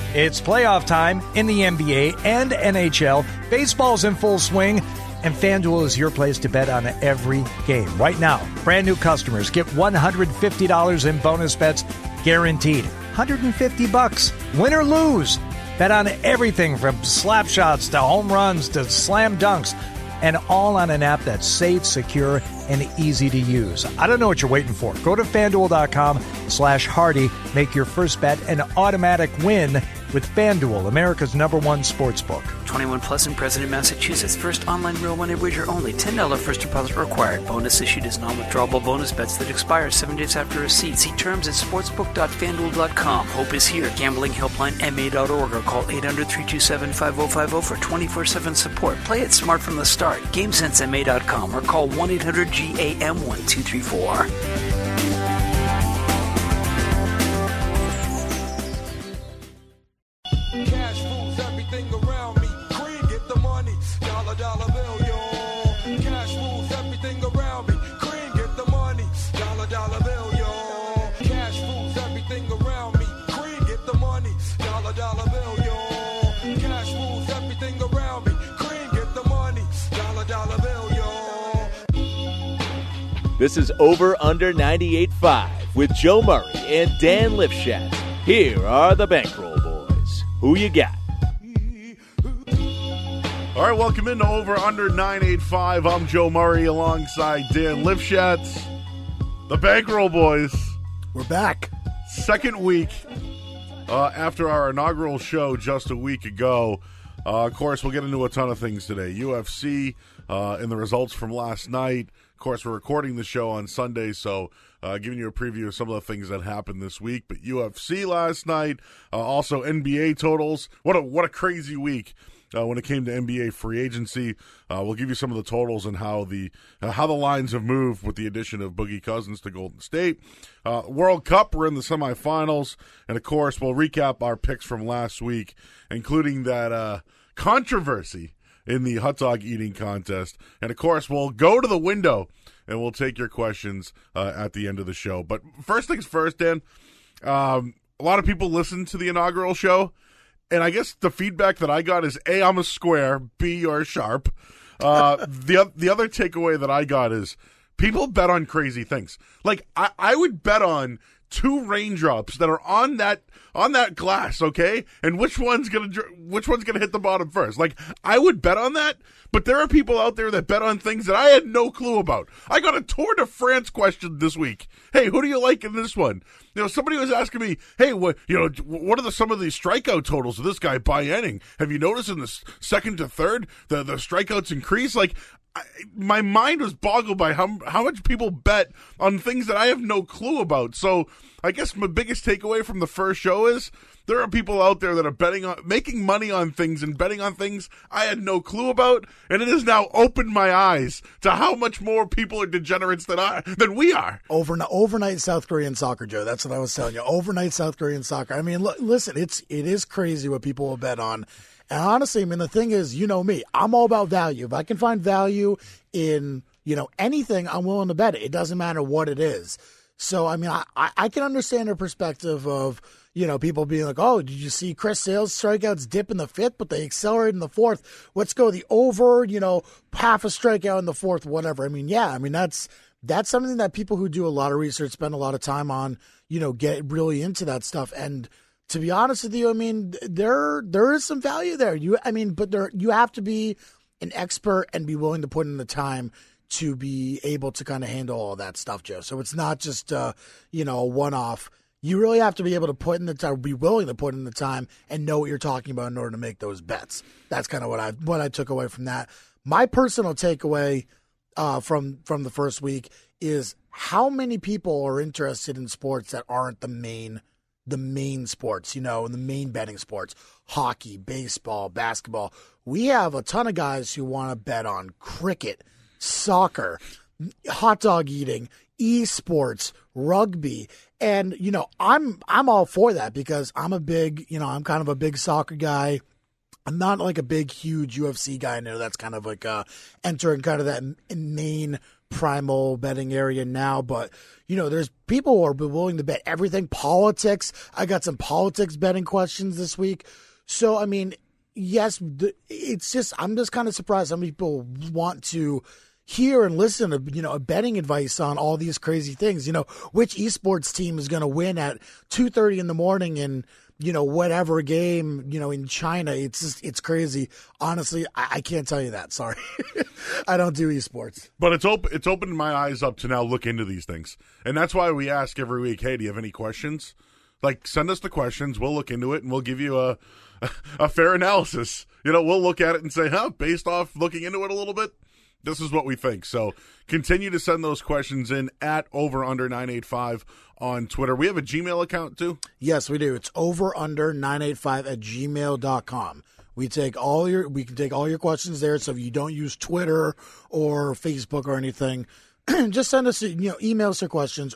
It's playoff time in the NBA and NHL. Baseball's in full swing, and FanDuel is your place to bet on every game. Right now, brand new customers get $150 in bonus bets guaranteed. $150, win or lose. Bet on everything from slap shots to home runs to slam dunks, and all on an app that's safe, secure, and easy to use. I don't know what you're waiting for. Go to FanDuel.com/Hardy. Make your first bet an automatic win with FanDuel, America's #1 sportsbook. 21 plus and present in Massachusetts. First online real money wager only. $10 first deposit required. Bonus issued as non-withdrawable bonus bets that expire 7 days after receipt. See terms at sportsbook.fanduel.com. Hope is here. Gambling helpline ma.org or call 800-327-5050 for 24/7 support. Play it smart from the start. GameSenseMA.com or call 1-800-GAM-1234. This is Over Under 98.5 with Joe Murray and Dan Lifshatz. Here are the Bankroll Boys. Who you got? All right, welcome into Over Under 985. I'm Joe Murray alongside Dan Lifshatz. The Bankroll Boys. We're back. Second week after our inaugural show just a week ago. Of course, we'll get into a ton of things today. UFC and the results from last night. Of course, we're recording the show on Sunday, so giving you a preview of some of the things that happened this week. But UFC last night, also NBA totals. What a crazy week when it came to NBA free agency. We'll give you some of the totals and how the lines have moved with the addition of Boogie Cousins to Golden State. World Cup, we're in the semifinals, and of course, we'll recap our picks from last week, including that controversy in the hot dog eating contest. And, of course, we'll go to the window and we'll take your questions at the end of the show. But first things first, Dan, a lot of people listened to the inaugural show, and I guess the feedback that I got is, A, I'm a square, B, you're sharp. The other takeaway that I got is people bet on crazy things. Like, I would bet on 2 raindrops that are on that glass, okay? And which one's gonna hit the bottom first? Like, I would bet on that, but there are people out there that bet on things that I had no clue about. I got a Tour de France question this week. Hey, who do you like in this one? You know, somebody was asking me, hey, what are some of the strikeout totals of this guy by inning? Have you noticed in the second to third the strikeouts increase? Like, my mind was boggled by how much people bet on things that I have no clue about. So I guess my biggest takeaway from the first show is there are people out there that are making money on things and betting on things I had no clue about, and it has now opened my eyes to how much more people are degenerates than we are. Overnight South Korean soccer, Joe. That's what I was telling you. Overnight South Korean soccer. I mean, listen, it is crazy what people will bet on. And honestly, I mean, the thing is, you know me, I'm all about value. If I can find value in, anything, I'm willing to bet it. It doesn't matter what it is. So, I mean, I can understand the perspective of, people being like, oh, did you see Chris Sale's strikeouts dip in the 5th, but they accelerate in the 4th? Let's go the over, half a strikeout in the 4th, whatever. I mean, yeah, I mean, that's something that people who do a lot of research spend a lot of time on, get really into that stuff. And to be honest with you, I mean, there is some value there. You have to be an expert and be willing to put in the time to be able to kind of handle all that stuff, Joe. So it's not just a one-off. You really have to be able to put in the time, be willing to put in the time, and know what you're talking about in order to make those bets. That's kind of what I took away from that. My personal takeaway from the first week is how many people are interested in sports that aren't the main sports, the main betting sports, hockey, baseball, basketball. We have a ton of guys who want to bet on cricket, soccer, hot dog eating, esports, rugby. And, I'm all for that because I'm I'm kind of a big soccer guy. I'm not like a big, huge UFC guy. I know that's kind of like entering kind of that main primal betting area now, but there's people who are willing to bet everything. Politics. I got some politics betting questions this week. So, I mean, yes, it's just, I'm just kind of surprised how many people want to hear and listen to, betting advice on all these crazy things. Which esports team is going to win at 2:30 in the morning in, whatever game, in China. It's crazy. Honestly, I can't tell you that. Sorry. I don't do esports. But it's opened my eyes up to now look into these things. And that's why we ask every week, hey, do you have any questions? Like, send us the questions. We'll look into it, and we'll give you a fair analysis. We'll look at it and say, based off looking into it a little bit, this is what we think. So continue to send those questions in at overunder985 on Twitter. We have a Gmail account too? Yes, we do. It's overunder985@gmail.com. We can take all your questions there. So if you don't use Twitter or Facebook or anything, just send us emails or questions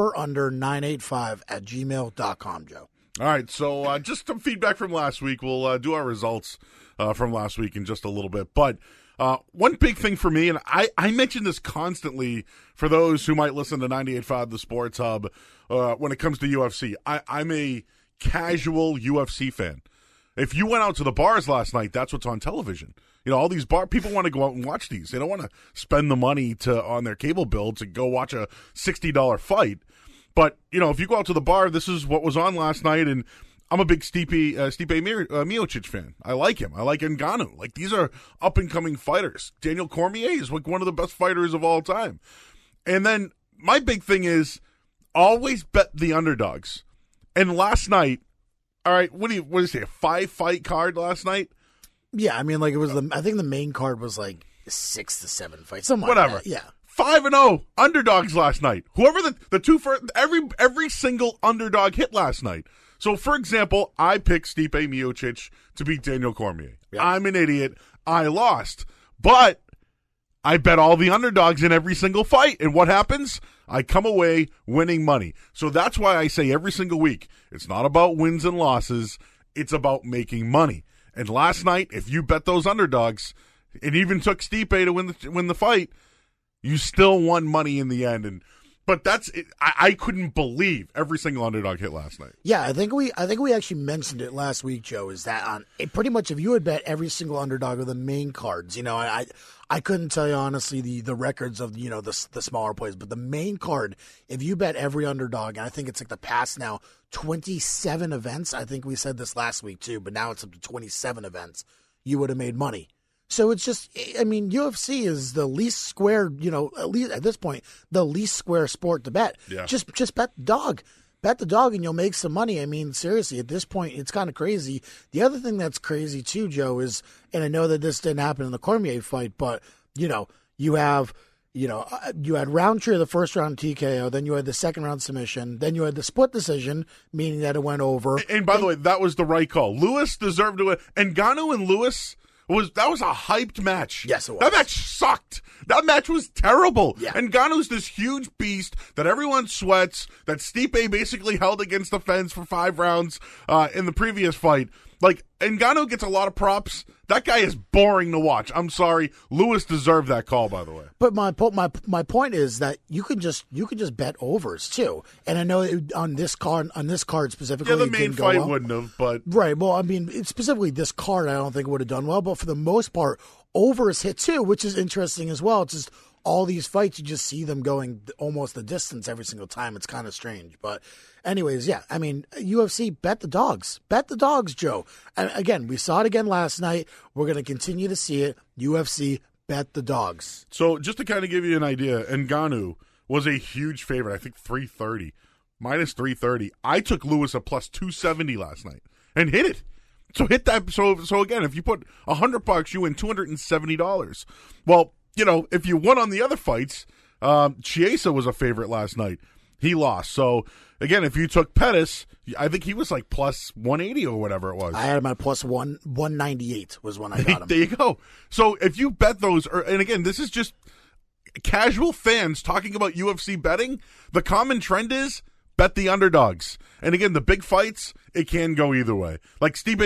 overunder985@gmail.com, Joe. All right, so just some feedback from last week. We'll do our results from last week in just a little bit. But one big thing for me, and I mention this constantly for those who might listen to 98.5 The Sports Hub when it comes to UFC. I'm a casual UFC fan. If you went out to the bars last night, that's what's on television. All these people want to go out and watch these. They don't want to spend the money on their cable bill to go watch a $60 fight. But, if you go out to the bar, this is what was on last night, and I'm a big Stipe Miocic fan. I like him. I like Ngannou. Like, these are up-and-coming fighters. Daniel Cormier is like one of the best fighters of all time. And then my big thing is always bet the underdogs. And last night, all right, what is it, a 5-fight card last night? Yeah, I mean, like, it was I think the main card was like 6 to 7 fights, something whatever. Like that. Yeah. 5-0 underdogs last night. Whoever the two first, every single underdog hit last night. So, for example, I picked Stipe Miocic to beat Daniel Cormier. Yep. I'm an idiot. I lost. But I bet all the underdogs in every single fight. And what happens? I come away winning money. So that's why I say every single week, it's not about wins and losses. It's about making money. And last night, if you bet those underdogs, it even took Stipe to win the fight, you still won money in the end. But that's it. I couldn't believe every single underdog hit last night. Yeah, I think we actually mentioned it last week, Joe. Is that pretty much if you had bet every single underdog of the main cards, I couldn't tell you honestly the records of the smaller plays, but the main card, if you bet every underdog, and I think it's like the past now 27 events. I think we said this last week too, but now it's up to 27 events. You would have made money. So it's just, I mean, UFC is the least square, at least at this point, the least square sport to bet. Yeah. Just bet the dog. Bet the dog and you'll make some money. I mean, seriously, at this point, it's kind of crazy. The other thing that's crazy too, Joe, is, and I know that this didn't happen in the Cormier fight, but, you had Roundtree of the first round TKO, then you had the second round submission, then you had the split decision, meaning that it went over. And by the way, that was the right call. Lewis deserved to win. And Ngannou and Lewis... That was a hyped match. Yes, it was. That match sucked. That match was terrible. Yeah. And Ngannou's this huge beast that everyone sweats, that Stipe basically held against the fence for 5 rounds in the previous fight. Like, Ngannou gets a lot of props. That guy is boring to watch. I'm sorry. Lewis deserved that call, by the way. But my point is that you can just bet overs too. And I know on this card specifically, yeah, the main fight wouldn't have, but right. Well, I mean, specifically this card, I don't think would have done well. But for the most part, overs hit too, which is interesting as well. It's just all these fights, you just see them going almost the distance every single time. It's kind of strange, but. Anyways, yeah, I mean, UFC, bet the dogs. Bet the dogs, Joe. And again, we saw it again last night. We're going to continue to see it. UFC, bet the dogs. So just to kind of give you an idea, Ngannou was a huge favorite. I think 330, minus 330. I took Lewis at plus 270 last night and hit it. So hit that. So again, if you put $100, you win $270. Well, if you won on the other fights, Chiesa was a favorite last night. He lost. So, again, if you took Pettis, I think he was like plus 180 or whatever it was. I had him at plus 198 was when I got him. There you go. So, if you bet those, and again, this is just casual fans talking about UFC betting, the common trend is bet the underdogs. And again, the big fights, it can go either way. Like Stipe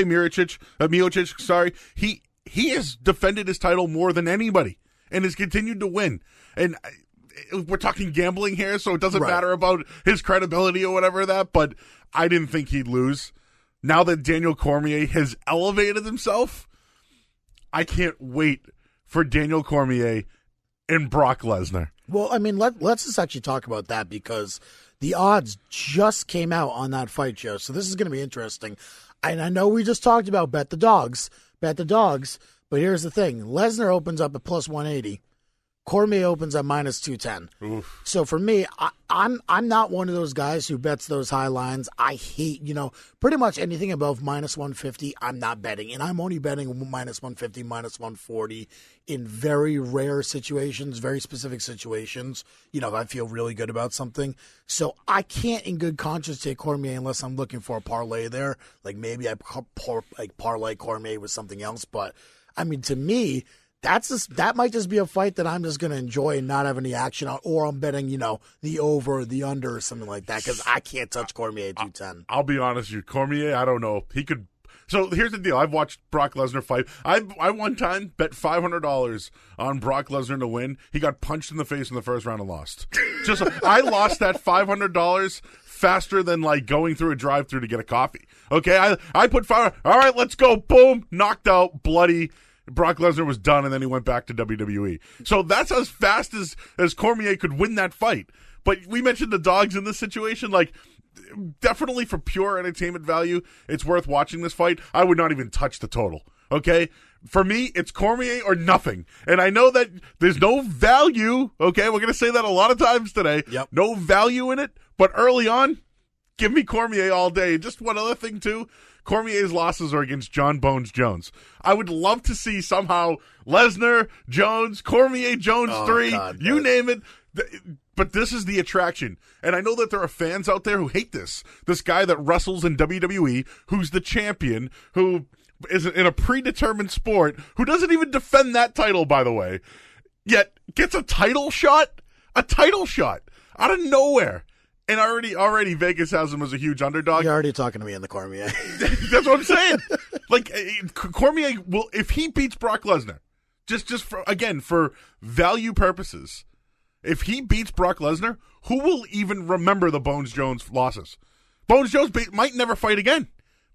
Miocic, he has defended his title more than anybody and has continued to win. And we're talking gambling here, so it doesn't Right. matter about his credibility or whatever that, but I didn't think he'd lose. Now that Daniel Cormier has elevated himself, I can't wait for Daniel Cormier and Brock Lesnar. Well, I mean, let's just actually talk about that because the odds just came out on that fight show. So this is going to be interesting. And I know we just talked about bet the dogs, but here's the thing. Lesnar opens up at plus 180. Cormier opens at minus 210. Oof. So for me, I'm not one of those guys who bets those high lines. I hate, pretty much anything above minus 150, I'm not betting. And I'm only betting minus 150, minus 140 in very rare situations, very specific situations, if I feel really good about something. So I can't in good conscience take Cormier unless I'm looking for a parlay there. Like maybe I parlay Cormier with something else. But, I mean, to me, that might just be a fight that I'm just going to enjoy and not have any action on, or I'm betting, the over, or the under, or something like that, because I can't touch Cormier at 210. I'll be honest with you, Cormier, I don't know. He could. So here's the deal. I've watched Brock Lesnar fight. I one time bet $500 on Brock Lesnar to win. He got punched in the face in the first round and lost. I lost that $500 faster than like going through a drive-through to get a coffee. Okay, I put $500. All right, let's go. Boom, knocked out, bloody. Brock Lesnar was done, and then he went back to WWE. So that's as fast as Cormier could win that fight. But we mentioned the dogs in this situation. Like, definitely for pure entertainment value, it's worth watching this fight. I would not even touch the total, okay? For me, it's Cormier or nothing. And I know that there's no value, okay? We're going to say that a lot of times today. Yep. No value in it. But early on, give me Cormier all day. Just one other thing, too. Cormier's losses are against John Bones Jones. I would love to see somehow Lesnar, Jones, Cormier, Jones 3, you name it. But this is the attraction. And I know that there are fans out there who hate this. This guy that wrestles in WWE, who's the champion, who is in a predetermined sport, who doesn't even defend that title, by the way, yet gets a title shot out of nowhere. And already Vegas has him as a huge underdog. You're already talking to me in the Cormier. That's what I'm saying. Like, Cormier will, if he beats Brock Lesnar, just for value purposes, if he beats Brock Lesnar, who will even remember the Bones Jones losses? Bones Jones might never fight again.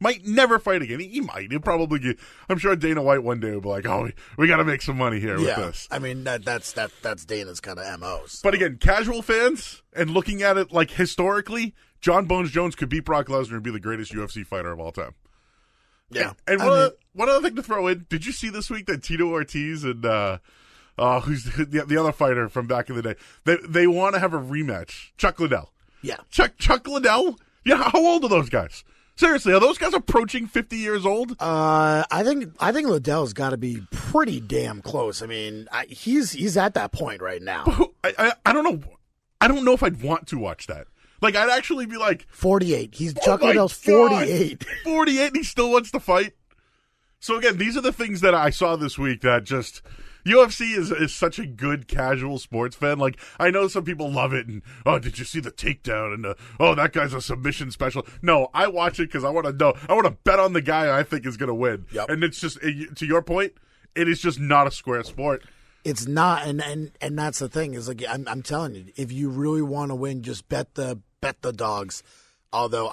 He might. He'll probably get. I'm sure Dana White one day will be like, "Oh, we got to make some money here with this." I mean that's Dana's kind of MO. So. But again, casual fans and looking at it like historically, John Bones Jones could beat Brock Lesnar and be the greatest UFC fighter of all time. Yeah. And one other thing to throw in: did you see this week that Tito Ortiz and who's the other fighter from back in the day? They want to have a rematch. Chuck Liddell. Yeah. Chuck Liddell. Yeah. How old are those guys? Seriously, are those guys approaching 50 years old? I think Liddell's got to be pretty damn close. I mean, he's at that point right now. I don't know. I don't know if I'd want to watch that. Like, I'd actually be like 48. Chuck Liddell's 48. 48, and he still wants to fight. So again, these are the things that I saw this week that just. UFC is such a good casual sports fan. Like, I know some people love it, and, oh, did you see the takedown? And, oh, that guy's a submission special. No, I watch it because I want to know. I want to bet on the guy I think is going to win. Yep. And it's just, to your point, it is just not a square sport. It's not, and that's the thing, is like, I'm telling you, if you really want to win, just bet the dogs. Although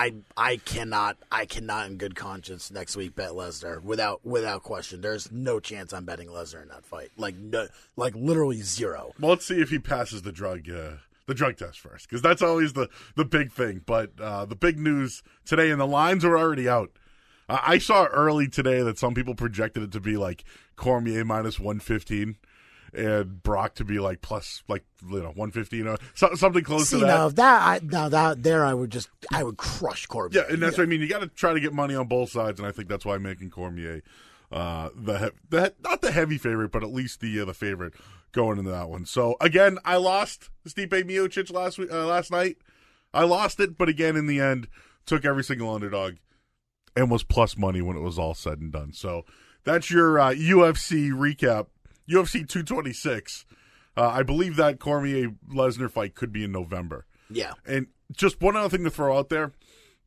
I cannot in good conscience next week bet Lesnar without question. There's no chance I'm betting Lesnar in that fight. Like literally zero. Well, let's see if he passes the drug test first, because that's always the big thing. But the big news today, and the lines are already out. I saw early today that some people projected it to be like Cormier minus 115. And Brock to be like plus 115 or something close to that. I would crush Cormier. Yeah, and that's what I mean. You got to try to get money on both sides, and I think that's why I'm making Cormier not the heavy favorite, but at least the favorite going into that one. So again, I lost Stipe Miocic last night. I lost it, but again in the end, took every single underdog and was plus money when it was all said and done. So that's your UFC recap. UFC 226. I believe that Cormier-Lesnar fight could be in November. Yeah. And just one other thing to throw out there.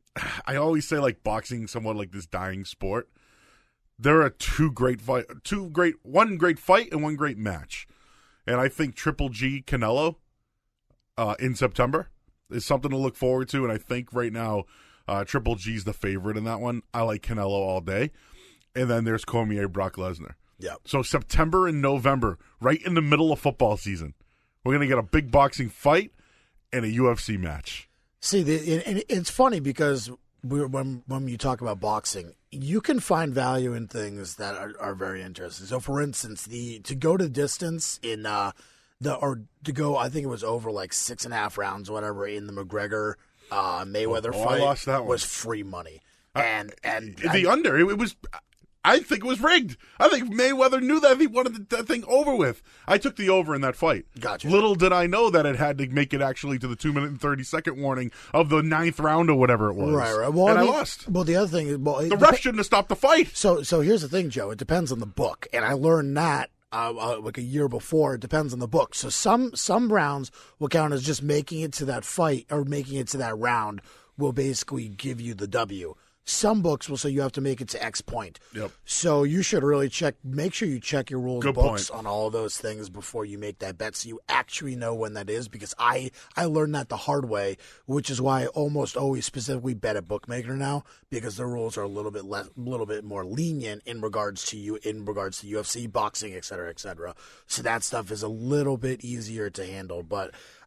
I always say, like, boxing somewhat like this dying sport. There are one great fight and one great match. and I think Triple G Canelo in September is something to look forward to, and I think right now Triple G's the favorite in that one. I like Canelo all day. And then there's Cormier, Brock Lesnar. Yep. So September and November, right in the middle of football season, we're going to get a big boxing fight and a UFC match. See, and it's funny because when you talk about boxing, you can find value in things that are very interesting. So, for instance, to go to distance in I think it was over like 6.5 rounds, or whatever, in the McGregor Mayweather fight, I lost that one. Was free money. And under it was. I think it was rigged. I think Mayweather knew that he wanted that thing over with. I took the over in that fight. Gotcha. Little did I know that it had to make it actually to the 2-minute and 30-second warning of the 9th round or whatever it was. Right. Well, and I lost. Well, the other thing is, the ref shouldn't have stopped the fight. So here's the thing, Joe. It depends on the book, and I learned that like a year before. It depends on the book. So some rounds will count as just making it to that fight or making it to that round will basically give you the W. Some books will say you have to make it to X point. Yep. So you should really make sure you check your rules books on all of those things before you make that bet so you actually know when that is, because I learned that the hard way, which is why I almost always specifically bet a bookmaker now, because the rules are a little bit more lenient in regards to UFC, boxing, et cetera, et cetera. So that stuff is a little bit easier to handle. But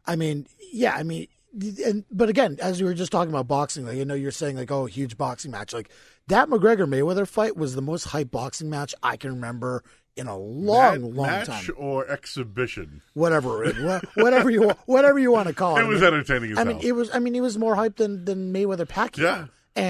but again, as we were just talking about boxing, like, you're saying like, oh, huge boxing match. Like that McGregor Mayweather fight was the most hyped boxing match I can remember in a long match time. Or exhibition, whatever you want to call it. It was entertaining as hell. It was more hyped than Mayweather Pacquiao. Yeah,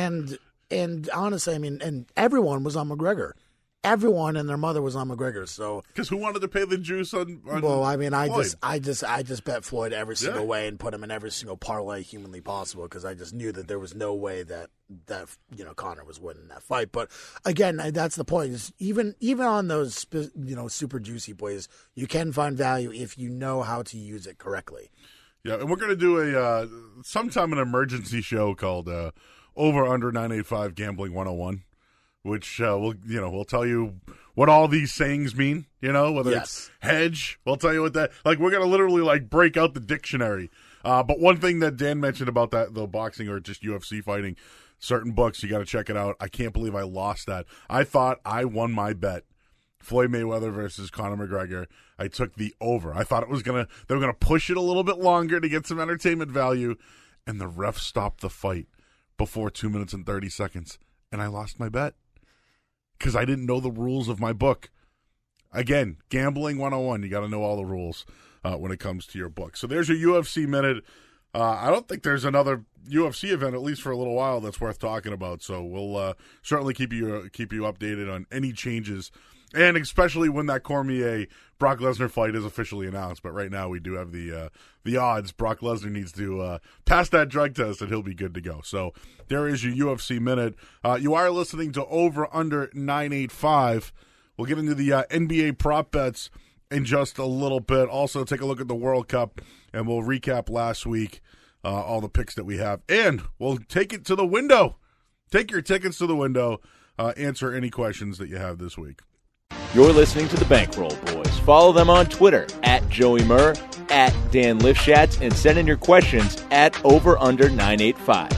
and honestly, and everyone was on McGregor. Everyone and their mother was on McGregor. So because who wanted to pay the juice on well, I Floyd? I just bet Floyd every single way and put him in every single parlay humanly possible, because I just knew that there was no way that Conor was winning that fight. But again, that's the point. Is even on those super juicy plays, you can find value if you know how to use it correctly. Yeah, and we're going to do sometime an emergency show called Over Under 985 Gambling 101. Which we'll tell you what all these sayings mean, whether it's hedge, we'll tell you what that, like, we're going to literally break out the dictionary. But one thing that Dan mentioned about that, the boxing or just UFC fighting, certain books, you got to check it out. I can't believe I lost that. I thought I won my bet. Floyd Mayweather versus Conor McGregor. I took the over. I thought they were going to push it a little bit longer to get some entertainment value. And the ref stopped the fight before 2 minutes and 30 seconds. And I lost my bet. Because I didn't know the rules of my book. Again, gambling 101. You got to know all the rules when it comes to your book. So there's your UFC minute. I don't think there's another UFC event, at least for a little while, that's worth talking about. So we'll certainly keep you updated on any changes, and especially when that Cormier Brock Lesnar fight is officially announced. But right now we do have the odds. Brock Lesnar needs to pass that drug test, and he'll be good to go. So there is your UFC minute. You are listening to Over Under 985. We'll get into the NBA prop bets in just a little bit. Also, take a look at the World Cup, and we'll recap last week, all the picks that we have. And we'll take it to the window. Take your tickets to the window. Answer any questions that you have this week. You're listening to the Bankroll Boys. Follow them on Twitter at Joey Murr, at Dan Lifshatz, and send in your questions at OverUnder985.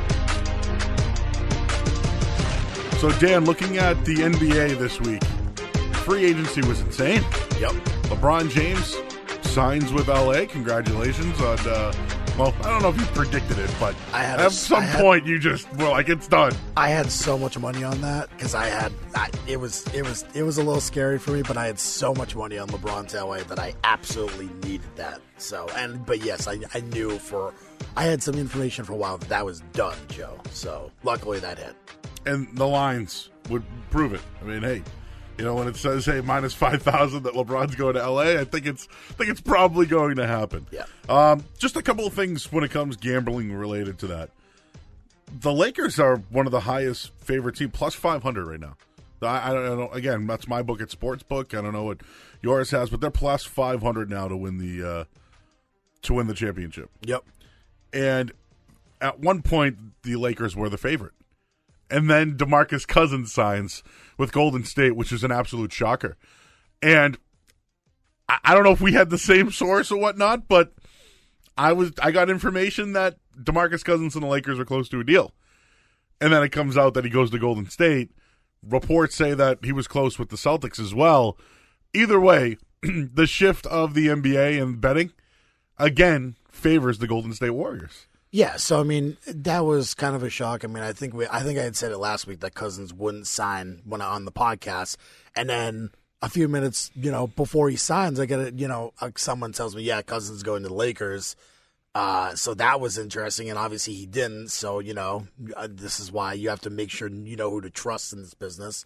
So, Dan, looking at the NBA this week, free agency was insane. Yep. LeBron James signs with LA. Congratulations on, well, I don't know if you predicted it, but at some point you just were like, it's done. I had so much money on that because it was a little scary for me, but I had so much money on LeBron to LA that I absolutely needed that. So, but yes, I knew I had some information for a while that was done, Joe. So luckily that hit. And the lines would prove it. I mean, hey, when it says, hey, minus 5,000 that LeBron's going to LA, I think it's probably going to happen. Yeah. Just a couple of things when it comes gambling related to that. The Lakers are one of the highest favorite teams, plus 500 right now. I don't know. Again, that's my book at Sportsbook. I don't know what yours has, but they're plus 500 now to win the championship. Yep. And at one point, the Lakers were the favorite. And then DeMarcus Cousins signs with Golden State, which is an absolute shocker. And I don't know if we had the same source or whatnot, but I got information that DeMarcus Cousins and the Lakers are close to a deal. And then it comes out that he goes to Golden State. Reports say that he was close with the Celtics as well. Either way, the shift of the NBA and betting, again, favors the Golden State Warriors. Yeah, so I mean that was kind of a shock. I mean, I think I had said it last week that Cousins wouldn't sign when on the podcast, and then a few minutes, before he signs, I get it. Someone tells me, yeah, Cousins going to the Lakers. So that was interesting, and obviously he didn't. So this is why you have to make sure you know who to trust in this business.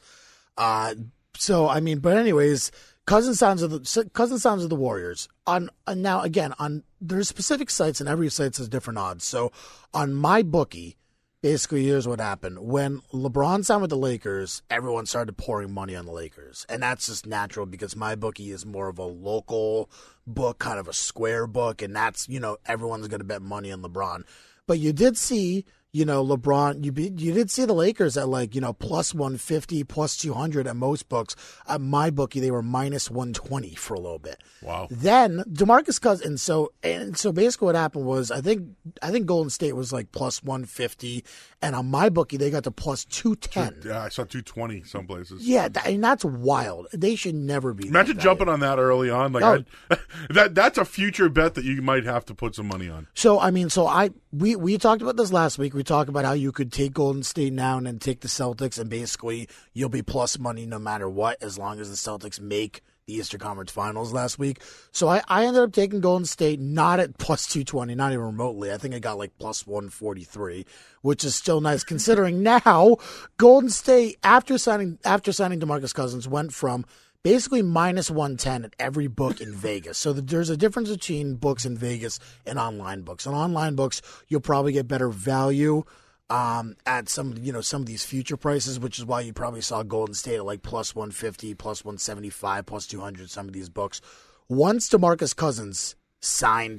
So I mean, but anyways. Cousins signs with the Warriors. Now again, there's specific sites, and every site has different odds. So on MyBookie, basically here's what happened. When LeBron signed with the Lakers, everyone started pouring money on the Lakers. And that's just natural because MyBookie is more of a local book, kind of a square book, and that's, everyone's going to bet money on LeBron. But you did see LeBron, you did see the Lakers at plus 150, plus 200 at most books. At MyBookie, they were minus 120 for a little bit. Wow. Then DeMarcus Cousins, so basically what happened was I think Golden State was plus 150, and on MyBookie they got to plus 210. Yeah, I saw 220 some places. Yeah, and that's wild. They should never be. Imagine jumping on that early on. That's a future bet that you might have to put some money on. So I mean, we talked about this last week. We talked about how you could take Golden State now and then take the Celtics, and basically you'll be plus money no matter what, as long as the Celtics make the Eastern Conference Finals last week. So I ended up taking Golden State not at plus 220, not even remotely. I think I got plus 143, which is still nice considering now Golden State, after signing DeMarcus Cousins, went from basically minus 110 at every book in Vegas. So there's a difference between books in Vegas and online books. On online books, you'll probably get better value at some of these future prices, which is why you probably saw Golden State at plus 150, plus 175, plus 200, some of these books. Once DeMarcus Cousins signed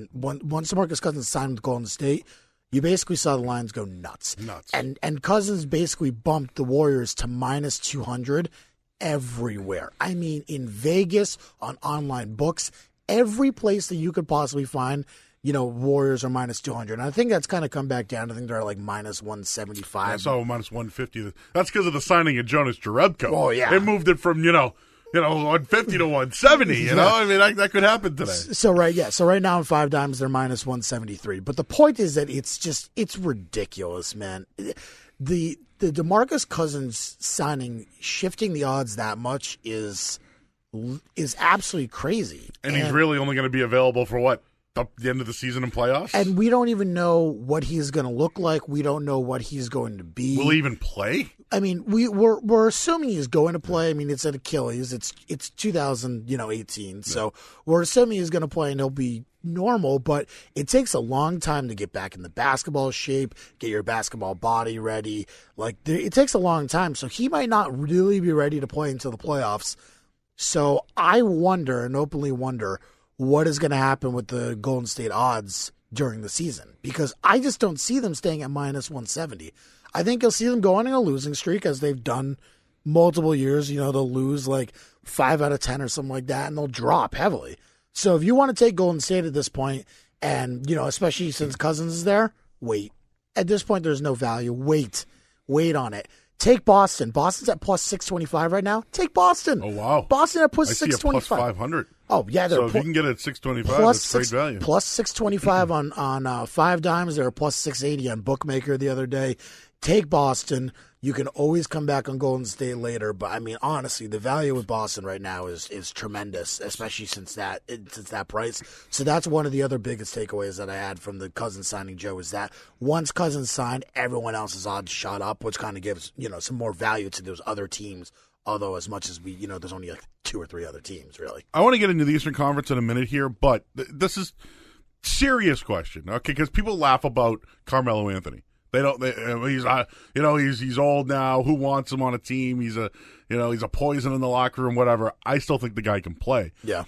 with Golden State, you basically saw the lines go nuts. And Cousins basically bumped the Warriors to minus 200 everywhere. I mean, in Vegas, on online books, every place that you could possibly find, Warriors are minus 200. And I think that's kind of come back down. I think they're minus 175. I saw minus 150. That's because of the signing of Jonas Jerebko. Oh, yeah. It moved it from, 150 to 170, I mean, that could happen today. So right now in 5 dimes, they're minus 173. But the point is that it's ridiculous, man. The DeMarcus Cousins signing, shifting the odds that much is absolutely crazy. And he's really only going to be available for what? The end of the season and playoffs? And we don't even know what he's going to look like. We don't know what he's going to be. Will he even play? I mean, we're assuming he's going to play. I mean, it's an Achilles. It's 2018, so we're assuming he's going to play and he'll be normal. But it takes a long time to get back in the basketball shape, get your basketball body ready. It takes a long time, so he might not really be ready to play until the playoffs. So I wonder, and openly wonder, what is going to happen with the Golden State odds during the season, because I just don't see them staying at minus 170. I think you'll see them going on a losing streak, as they've done multiple years. They'll lose 5 out of 10 or something like that, and they'll drop heavily. So if you want to take Golden State at this point, and especially since Cousins is there, wait. At this point, there's no value. Wait on it. Take Boston. Boston's at plus 625 right now. Take Boston. Oh, wow. Boston at plus 625. I see a plus 500. Oh, yeah. So if you can get it at 625, that's great value. Plus 625 on 5 dimes. They were plus 680 on Bookmaker the other day. Take Boston. You can always come back on Golden State later, but I mean, honestly, the value with Boston right now is tremendous, especially since that price. So that's one of the other biggest takeaways that I had from the Cousins signing, Joe, is that once Cousins signed, everyone else's odds shot up, which kind of gives some more value to those other teams. Although, as much as there's only 2 or 3 other teams, really. I want to get into the Eastern Conference in a minute here, but this is serious question, okay? Because people laugh about Carmelo Anthony. They don't. He's old now. Who wants him on a team? He's a poison in the locker room. Whatever. I still think the guy can play. Yeah.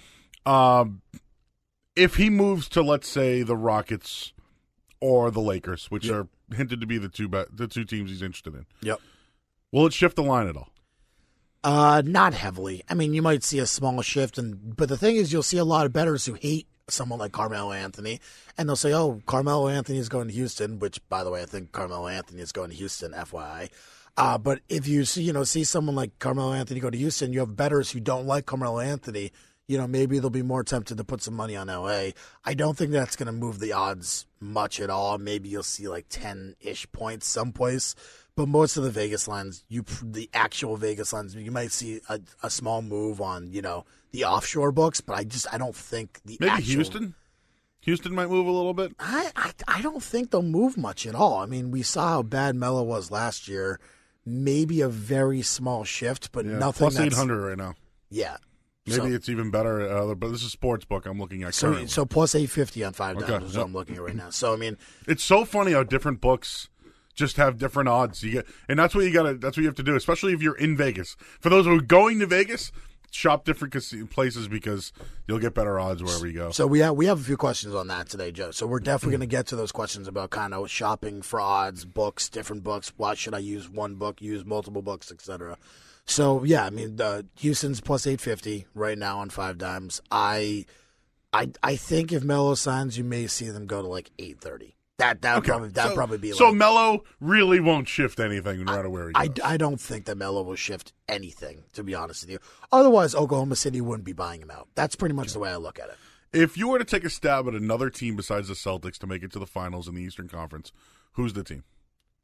If he moves to, let's say, the Rockets or the Lakers, which are hinted to be the two teams he's interested in. Yep. Will it shift the line at all? Not heavily. I mean, you might see a small shift, but the thing is, you'll see a lot of bettors who hate someone like Carmelo Anthony, and they'll say, "Oh, Carmelo Anthony is going to Houston," which, by the way, I think Carmelo Anthony is going to Houston, FYI. But if you see someone like Carmelo Anthony go to Houston, you have bettors who don't like Carmelo Anthony. Maybe they'll be more tempted to put some money on LA. I don't think that's going to move the odds much at all. Maybe you'll see like 10-ish points someplace. But most of the Vegas lines, the actual Vegas lines, you might see a small move on, the offshore books. But I don't think maybe Houston might move a little bit. I don't think they'll move much at all. I mean, we saw how bad Melo was last year. Maybe a very small shift, but nothing. Plus 800 right now. Yeah. Maybe it's even better, but this is Sportsbook I'm looking at currently. So plus 850 on $5 is what I'm looking at right now. So, I mean, it's so funny how different books just have different odds. And that's what that's what you have to do, especially if you're in Vegas. For those who are going to Vegas, shop different places because you'll get better odds wherever you go. So we have a few questions on that today, Joe. So we're definitely going to get to those questions about kind of shopping for odds, books, different books. Why should I use one book, use multiple books, etc. So yeah, I mean, Houston's plus 850 right now on $5. I think if Melo signs, you may see them go to like 830. That probably be. So Melo really won't shift anything no matter where he goes. I don't think that Melo will shift anything, to be honest with you. Otherwise, Oklahoma City wouldn't be buying him out. That's pretty much the way I look at it. If you were to take a stab at another team besides the Celtics to make it to the finals in the Eastern Conference, who's the team?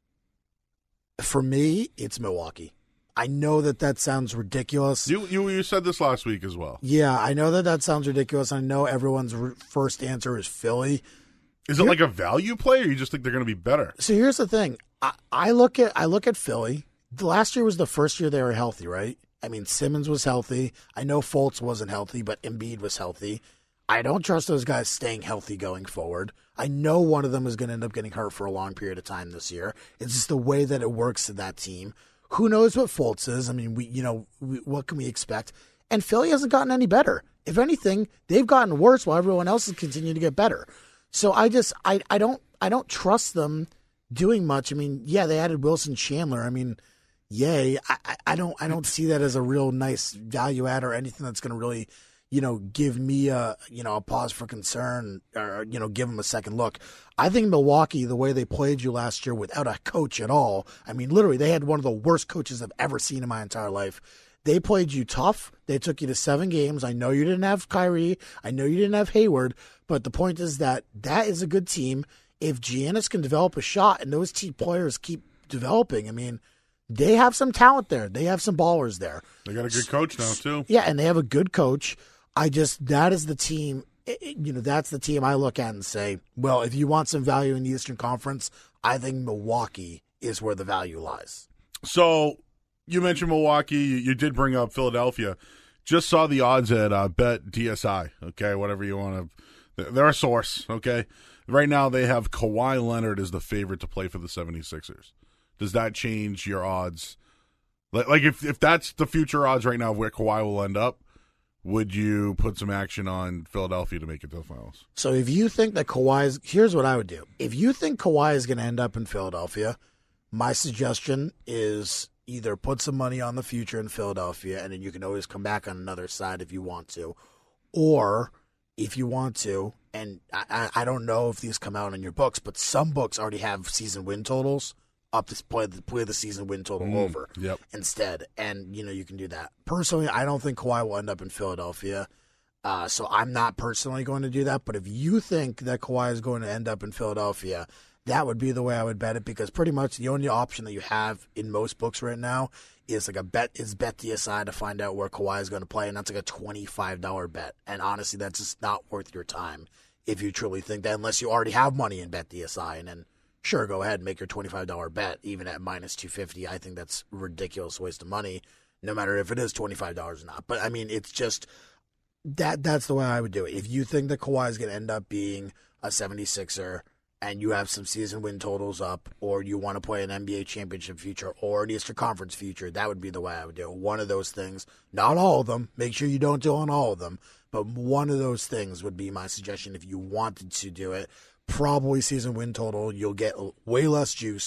For me, it's Milwaukee. I know that sounds ridiculous. You said this last week as well. Yeah, I know that sounds ridiculous. I know everyone's first answer is Philly. Is it like a value play, or you just think they're going to be better? So here's the thing. I look at Philly. The last year was the first year they were healthy, right? I mean, Simmons was healthy. I know Fultz wasn't healthy, but Embiid was healthy. I don't trust those guys staying healthy going forward. I know one of them is going to end up getting hurt for a long period of time this year. It's just the way that it works in that team. Who knows what Fultz is? I mean, what can we expect? And Philly hasn't gotten any better. If anything, they've gotten worse while everyone else is continuing to get better. So I don't trust them doing much. I mean, yeah, they added Wilson Chandler. I mean, yay. I don't see that as a real nice value add or anything that's going to really, give me a pause for concern or, give them a second look. I think Milwaukee, the way they played you last year without a coach at all, I mean, literally, they had one of the worst coaches I've ever seen in my entire life. They played you tough. They took you to 7 games. I know you didn't have Kyrie. I know you didn't have Hayward. But the point is that is a good team. If Giannis can develop a shot and those team players keep developing, I mean, they have some talent there. They have some ballers there. They got a good coach now, too. Yeah, and they have a good coach. That is the team, that's the team I look at and say, well, if you want some value in the Eastern Conference, I think Milwaukee is where the value lies. So you mentioned Milwaukee. You did bring up Philadelphia. Just saw the odds at Bet DSI, okay, whatever you want to. They're a source, okay? Right now they have Kawhi Leonard as the favorite to play for the 76ers. Does that change your odds? Like if that's the future odds right now of where Kawhi will end up, would you put some action on Philadelphia to make it to the finals? So if you think that here's what I would do. If you think Kawhi is going to end up in Philadelphia, my suggestion is either put some money on the future in Philadelphia, and then you can always come back on another side if you want to. Or if you want to, and I don't know if these come out in your books, but some books already have season win totals up to play the season win total over instead. And, you can do that. Personally, I don't think Kawhi will end up in Philadelphia. So I'm not personally going to do that. But if you think that Kawhi is going to end up in Philadelphia, that would be the way I would bet it, because pretty much the only option that you have in most books right now is like bet DSI to find out where Kawhi is going to play, and that's like a $25 bet. And honestly, that's just not worth your time if you truly think that, unless you already have money in bet DSI, and then sure, go ahead and make your $25 bet, even at minus 250. I think that's a ridiculous waste of money, no matter if it is $25 or not. But I mean, it's just that's the way I would do it. If you think that Kawhi is going to end up being a 76er, and you have some season win totals up, or you want to play an NBA championship future or an Eastern Conference future, that would be the way I would do it. One of those things, not all of them. Make sure you don't do on all of them, but one of those things would be my suggestion if you wanted to do it. Probably season win total. You'll get way less juice,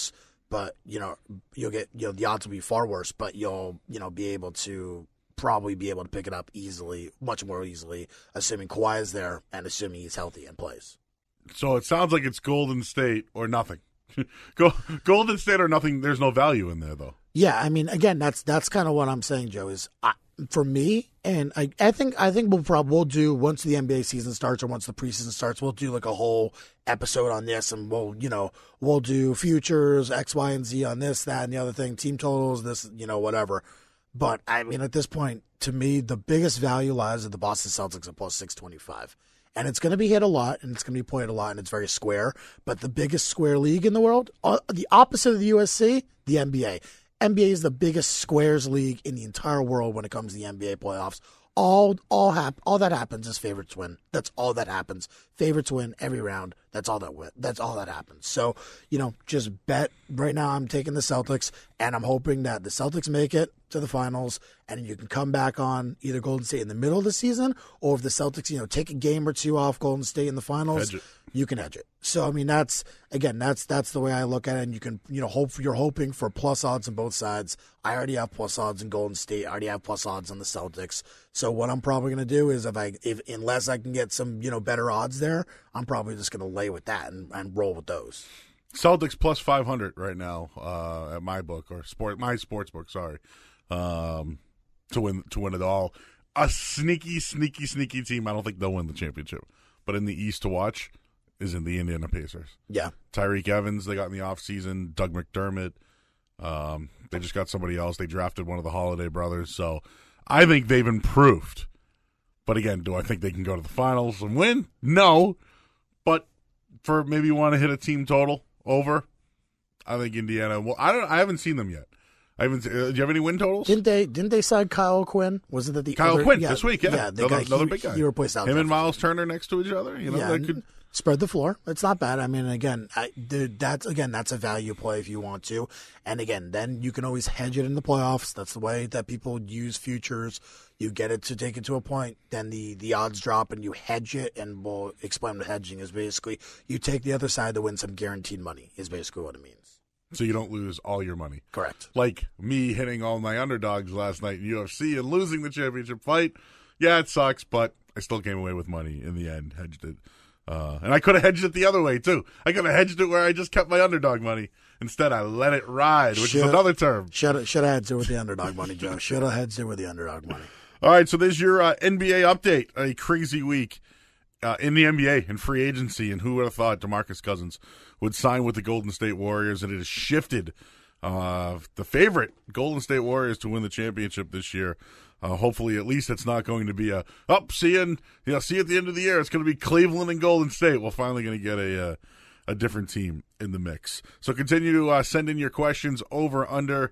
but you'll get the odds will be far worse, but you'll be able to probably be able to pick it up easily, much more easily, assuming Kawhi is there and assuming he's healthy and plays. So it sounds like it's Golden State or nothing. Golden State or nothing. There's no value in there, though. Yeah, I mean, again, that's kind of what I'm saying, Joe. Is for me, and I think we'll do once the NBA season starts or once the preseason starts, we'll do like a whole episode on this, and we'll do futures X, Y, and Z on this, that, and the other thing, team totals, this, whatever. But I mean, at this point, to me, the biggest value lies at the Boston Celtics at plus 625. And it's going to be hit a lot, and it's going to be played a lot, and it's very square. But the biggest square league in the world, the opposite of the USC, the NBA. NBA is the biggest squares league in the entire world when it comes to the NBA playoffs. All that happens is favorites win. That's all that happens. Favorites win every round. That's all that happens. So, just bet right now. I'm taking the Celtics, and I'm hoping that the Celtics make it to the finals, and you can come back on either Golden State in the middle of the season, or if the Celtics, take a game or two off Golden State in the finals, you can hedge it. So, I mean, that's the way I look at it, and you can, you're hoping for plus odds on both sides. I already have plus odds in Golden State. I already have plus odds on the Celtics. So what I'm probably going to do is unless I can get some, better odds there, I'm probably just going to lay with that and roll with those. Celtics plus 500 right now at my book my sports book. Sorry, to win it all. A sneaky team. I don't think they'll win the championship, but in the East to watch is in the Indiana Pacers. Yeah, Tyreek Evans they got in the offseason. Doug McDermott. They just got somebody else. They drafted one of the Holiday brothers. So I think they've improved. But again, do I think they can go to the finals and win? No. But for maybe you want to hit a team total over, I think Indiana. Well, I haven't seen them yet. I haven't. Do you have any win totals? Didn't they sign Kyle Quinn? Wasn't that Kyle Quinn this week? Yeah, another big guy. He replaced Alex. Him and Miles Turner next to each other. That could spread the floor. It's not bad. I mean, again, that's a value play if you want to. And again, then you can always hedge it in the playoffs. That's the way that people use futures. You get it to take it to a point, then the odds drop and you hedge it. And we'll explain what hedging is. Basically, you take the other side to win some guaranteed money is basically what it means. So you don't lose all your money. Correct. Like me hitting all my underdogs last night in UFC and losing the championship fight. Yeah, it sucks, but I still came away with money in the end, hedged it. And I could have hedged it the other way, too. I could have hedged it where I just kept my underdog money. Instead, I let it ride, which is another term. Should have hedged it with the underdog money, Joe. Should have hedged it with the underdog money. All right, so there's your NBA update. A crazy week in the NBA and free agency. And who would have thought DeMarcus Cousins would sign with the Golden State Warriors, and it has shifted the favorite Golden State Warriors to win the championship this year. Hopefully, at least it's not going to be see you at the end of the year. It's going to be Cleveland and Golden State. We're finally going to get a different team in the mix. So continue to send in your questions over under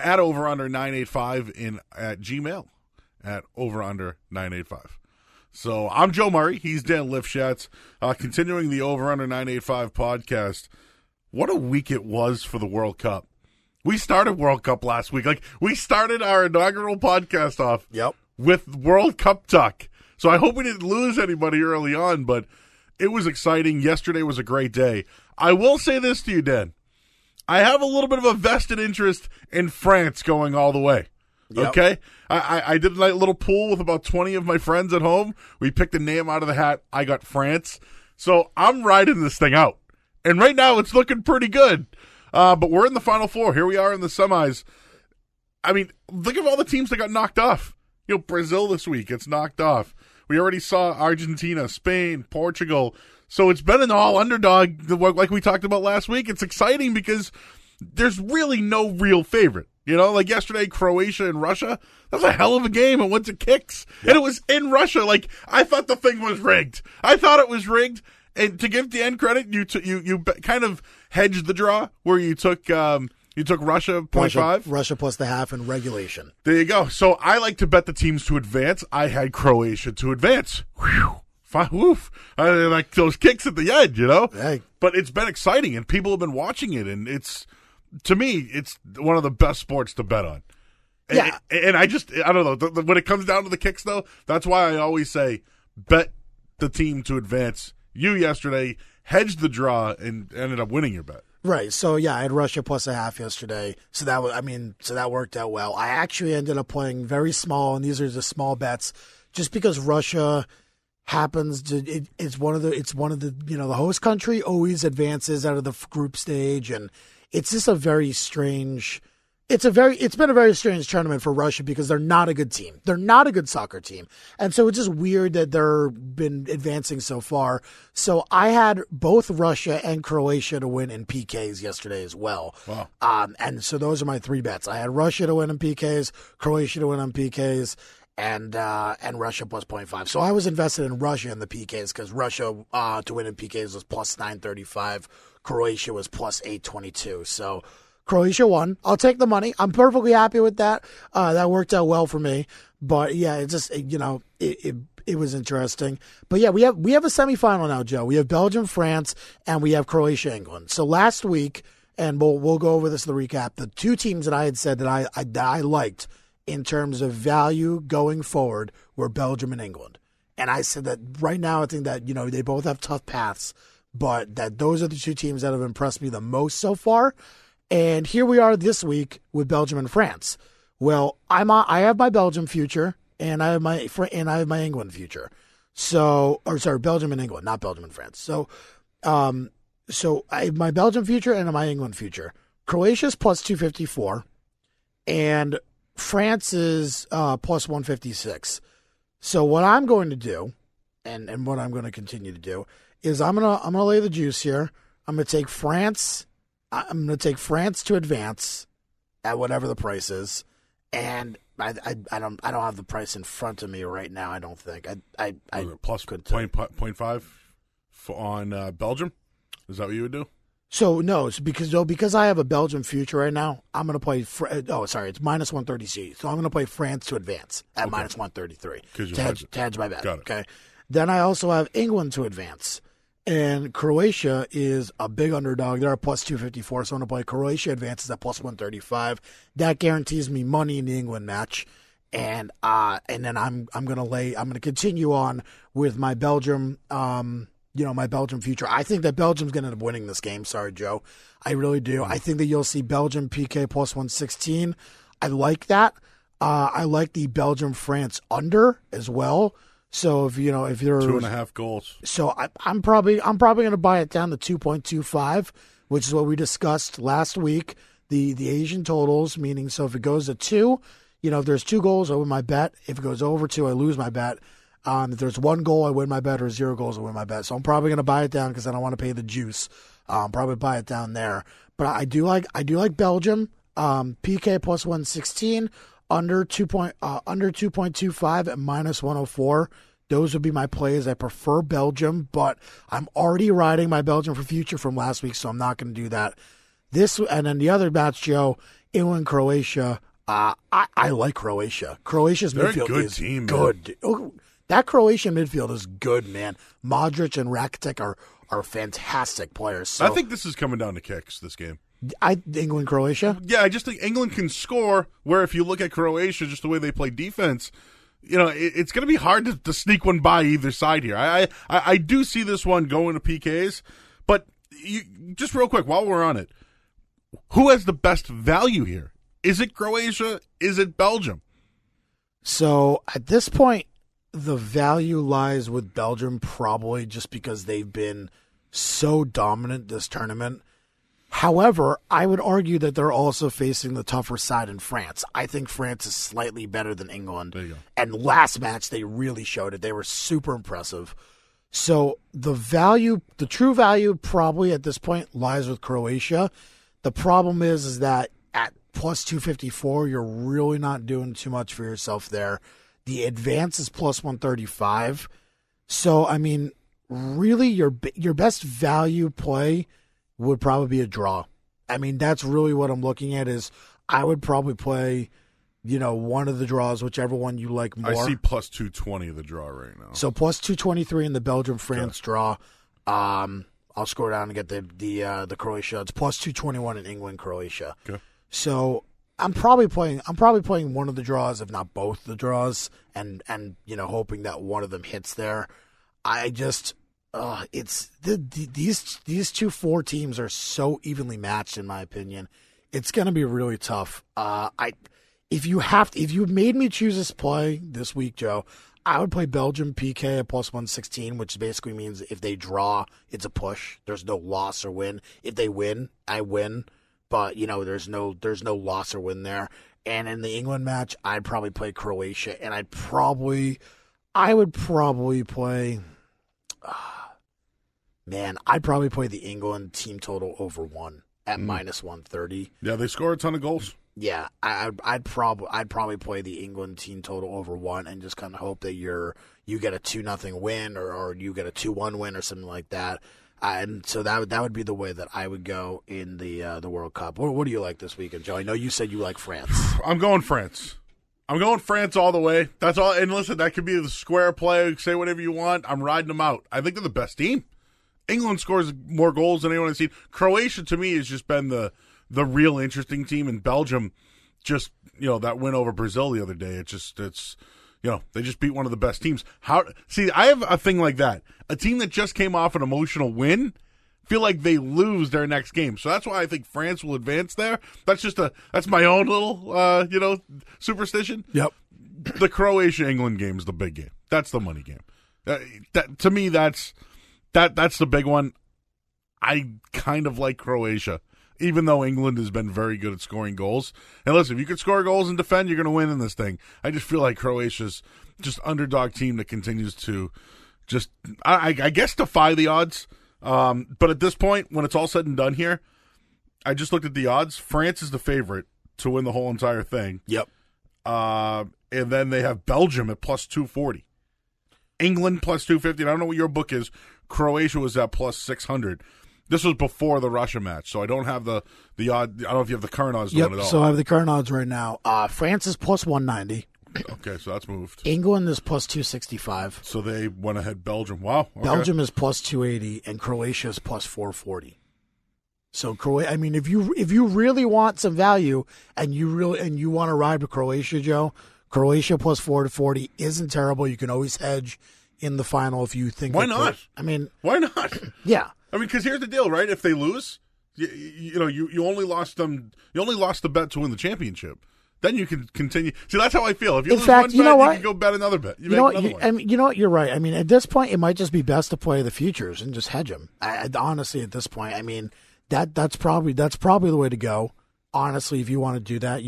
985 at Gmail at over under 985. So I'm Joe Murray. He's Dan Lifshatz. Continuing the over under 985 podcast. What a week it was for the World Cup. We started World Cup last week. We started our inaugural podcast off with World Cup talk. So I hope we didn't lose anybody early on, but it was exciting. Yesterday was a great day. I will say this to you, Dan. I have a little bit of a vested interest in France going all the way. Yep. Okay? I did a little pool with about 20 of my friends at home. We picked a name out of the hat. I got France. So I'm riding this thing out. And right now it's looking pretty good. But we're in the Final Four. Here we are in the semis. I mean, think of all the teams that got knocked off. Brazil this week gets knocked off. We already saw Argentina, Spain, Portugal. So it's been an all underdog, like we talked about last week. It's exciting because there's really no real favorite. Like yesterday, Croatia and Russia. That was a hell of a game. It went to kicks. Yep. And it was in Russia. I thought the thing was rigged. And to give Dan credit, you kind of hedged the draw where you took Russia 0.5. Russia plus the half in regulation. There you go. So I like to bet the teams to advance. I had Croatia to advance. Whew. Woof. I like those kicks at the end, Hey. But it's been exciting, and people have been watching it, and to me, it's one of the best sports to bet on. Yeah. And I don't know. When it comes down to the kicks, though, that's why I always say bet the team to advance. You yesterday hedged the draw and ended up winning your bet. Right. So yeah, I had Russia plus a half yesterday. So that worked out well. I actually ended up playing very small, and these are the small bets, just because Russia happens to. It's one of the the host country always advances out of the group stage, and it's just a very strange. It's been a very strange tournament for Russia because they're not a good team. They're not a good soccer team. And so it's just weird that they're been advancing so far. So I had both Russia and Croatia to win in PKs yesterday as well. Wow. And so those are my three bets. I had Russia to win in PKs, Croatia to win on PKs, and Russia plus 0.5. So I was invested in Russia in the PKs because Russia to win in PKs was plus 935. Croatia was plus 822. So Croatia won. I'll take the money. I'm perfectly happy with that. That worked out well for me. But yeah, it just it was interesting. But yeah, we have a semifinal now, Joe. We have Belgium, France, and we have Croatia, England. So last week, and we'll go over this in the recap. The two teams that I had said that I liked in terms of value going forward were Belgium and England. And I said that right now I think that they both have tough paths, but that those are the two teams that have impressed me the most so far. And here we are this week with Belgium and France. Well, I have my Belgium future, and I have my England future. Belgium and England, not Belgium and France. So I have my Belgium future and my England future. Croatia's plus 254, and France is plus 156. So what I'm going to do, and what I'm going to continue to do, is I'm gonna lay the juice here. I'm going to take France. I'm going to take France to advance at whatever the price is, and I don't have the price in front of me right now. I don't think I plus 0.5 on Belgium. Is that what you would do? So no, it's because I have a Belgium future right now. I'm going to play. It's minus 130C. So I'm going to play France to advance at minus 133 to hedge my bet. Got it. Okay. Then I also have England to advance. And Croatia is a big underdog. They're at plus 254, so I'm going to play Croatia advances at plus 135. That guarantees me money in the England match. And then I'm going to continue on with my Belgium, my Belgium future. I think that Belgium's going to end up winning this game. Sorry, Joe. I really do. I think that you'll see Belgium PK plus 116. I like that. I like the Belgium-France under as well. So if you're 2.5 goals. So I'm probably going to buy it down to 2.25, which is what we discussed last week. The Asian totals, meaning so if it goes to 2, if there's 2 goals, I win my bet. If it goes over 2, I lose my bet. If there's 1 goal, I win my bet, or 0 goals, I win my bet. So I'm probably going to buy it down because I don't want to pay the juice. Probably buy it down there. But I do like Belgium. PK plus 116. Under 2.25 at minus 104. Those would be my plays. I prefer Belgium, but I'm already riding my Belgium for future from last week, so I'm not going to do that. And then the other match, Joe, England, Croatia. I like Croatia. Croatia's midfield is team, good. Oh, that Croatian midfield is good, man. Modric and Rakitic are fantastic players. So I think this is coming down to kicks, this game. England, Croatia? Yeah, I just think England can score, where if you look at Croatia, just the way they play defense, it's going to be hard to sneak one by either side here. I do see this one going to PKs, but just real quick, while we're on it, who has the best value here? Is it Croatia? Is it Belgium? So at this point, the value lies with Belgium, probably just because they've been so dominant this tournament. However, I would argue that they're also facing the tougher side in France. I think France is slightly better than England. There you go. And last match, they really showed it. They were super impressive. So the true value probably at this point lies with Croatia. The problem is that at plus 254, you're really not doing too much for yourself there. The advance is plus 135. So, I mean, really your best value play would probably be a draw. I mean, that's really what I'm looking at is I would probably play, one of the draws, whichever one you like more. I see plus 220 the draw right now. So plus 223 in the Belgium-France draw. I'll scroll down and get the Croatia. It's plus 221 in England-Croatia. Okay. So I'm probably playing one of the draws, if not both the draws, and hoping that one of them hits there. It's these 4 teams are so evenly matched, in my opinion. It's going to be really tough. If you made me choose this play this week, Joe, I would play Belgium PK at plus 116, which basically means if they draw, it's a push. There's no loss or win. If they win, I win. But there's no loss or win there. And in the England match, I'd probably play Croatia, and I would probably play. I'd probably play the England team total over 1 at minus 130. Yeah, they score a ton of goals. Yeah, I'd probably play the England team total over 1 and just kind of hope that you get a 2-0 win or you get a 2-1 win or something like that. And so that would be the way that I would go in the World Cup. What do you like this weekend, Joe? I know you said you like France. I'm going France. I'm going France all the way. That's all. And listen, that could be the square play. Say whatever you want. I'm riding them out. I think they're the best team. England scores more goals than anyone I've seen. Croatia, to me, has just been the real interesting team. And Belgium, just that win over Brazil the other day. It's they just beat one of the best teams. I have a thing like that. A team that just came off an emotional win feel like they lose their next game. So that's why I think France will advance there. That's my own little superstition. Yep. The Croatia-England game is the big game. That's the money game. To me, that's the big one. I kind of like Croatia, even though England has been very good at scoring goals. And listen, if you can score goals and defend, you're going to win in this thing. I just feel like Croatia's just underdog team that continues to just, I guess, defy the odds. But at this point, when it's all said and done here, I just looked at the odds. France is the favorite to win the whole entire thing. Yep. And then they have Belgium at plus 240. England plus 250. I don't know what your book is. Croatia was at plus 600. This was before the Russia match, so I don't have the odd. I don't know if you have the current odds at all. So I have the current odds right now. France is plus 190. Okay, so that's moved. England is plus 265. So they went ahead Belgium. Wow. Okay. Belgium is plus 280, and Croatia is plus 440. So Croatia. I mean, if you really want some value and you want to ride with Croatia, Joe, Croatia plus 440 isn't terrible. You can always hedge in the final if you think. Why not? Why not? Yeah. I mean, because here's the deal, right? If they lose, you only lost them. You only lost the bet to win the championship. Then you can continue. See, that's how I feel. If you lose one bet, you can go bet another bet. You know what? You're right. I mean, at this point, it might just be best to play the futures and just hedge them. Honestly, at this point, I mean, that's probably the way to go. Honestly, if you want to do that,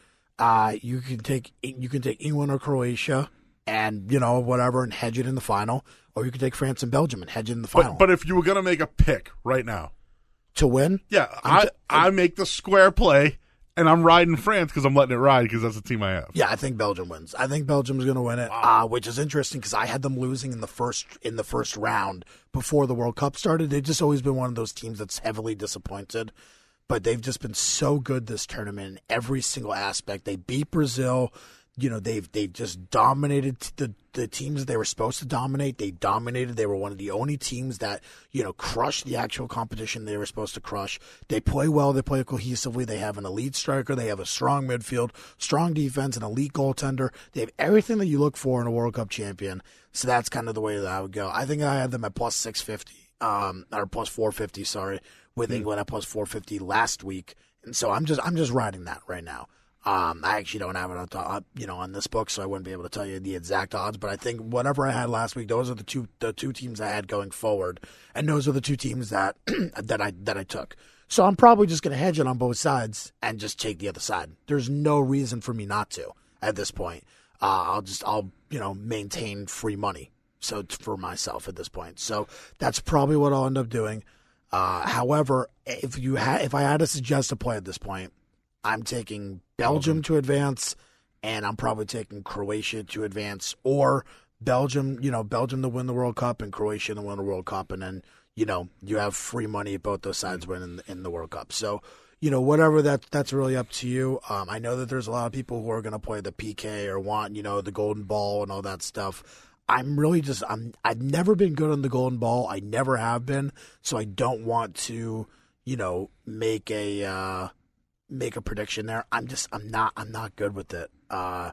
you can take England or Croatia and whatever and hedge it in the final, or you can take France and Belgium and hedge it in the final. But if you were going to make a pick right now to win, I make the square play. And I'm riding France because I'm letting it ride because that's the team I have. Yeah, I think Belgium wins. I think Belgium's going to win it, which is interesting because I had them losing in the first round before the World Cup started. They've just always been one of those teams that's heavily disappointed, but they've just been so good this tournament in every single aspect. They beat Brazil. They've just dominated the teams that they were supposed to dominate. They dominated. They were one of the only teams that, crushed the actual competition they were supposed to crush. They play well. They play cohesively. They have an elite striker. They have a strong midfield, strong defense, an elite goaltender. They have everything that you look for in a World Cup champion. So that's kind of the way that I would go. I think I have them at plus 650, or plus 450, sorry, with England at plus 450 last week. And so I'm just riding that right now. I actually don't have it on this book, so I wouldn't be able to tell you the exact odds. But I think whatever I had last week, those are the two teams I had going forward, and those are the two teams that I took. So I'm probably just going to hedge it on both sides and just take the other side. There's no reason for me not to at this point. I'll maintain free money for myself at this point. So that's probably what I'll end up doing. However, if I had to suggest a play at this point, I'm taking Belgium to advance, and I'm probably taking Croatia to advance, or Belgium to win the World Cup and Croatia to win the World Cup, and then, you have free money if both those sides win in the World Cup. So, whatever that's really up to you. I know that there's a lot of people who are going to play the PK or want, the golden ball and all that stuff. I've never been good on the golden ball. I never have been, so I don't want to, make a prediction there. I'm not good with it.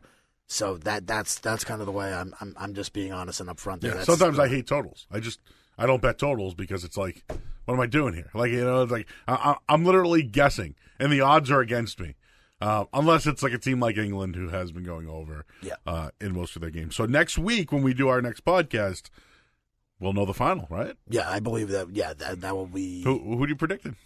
So that's kind of the way I'm just being honest and upfront there. Yeah, sometimes I hate totals. I don't bet totals because it's like, what am I doing here? Like, it's like I'm literally guessing, and the odds are against me. Unless it's like a team like England who has been going over in most of their games. So next week when we do our next podcast, we'll know the final, right? Yeah, I believe that. Yeah, that will be. Who do you predicted?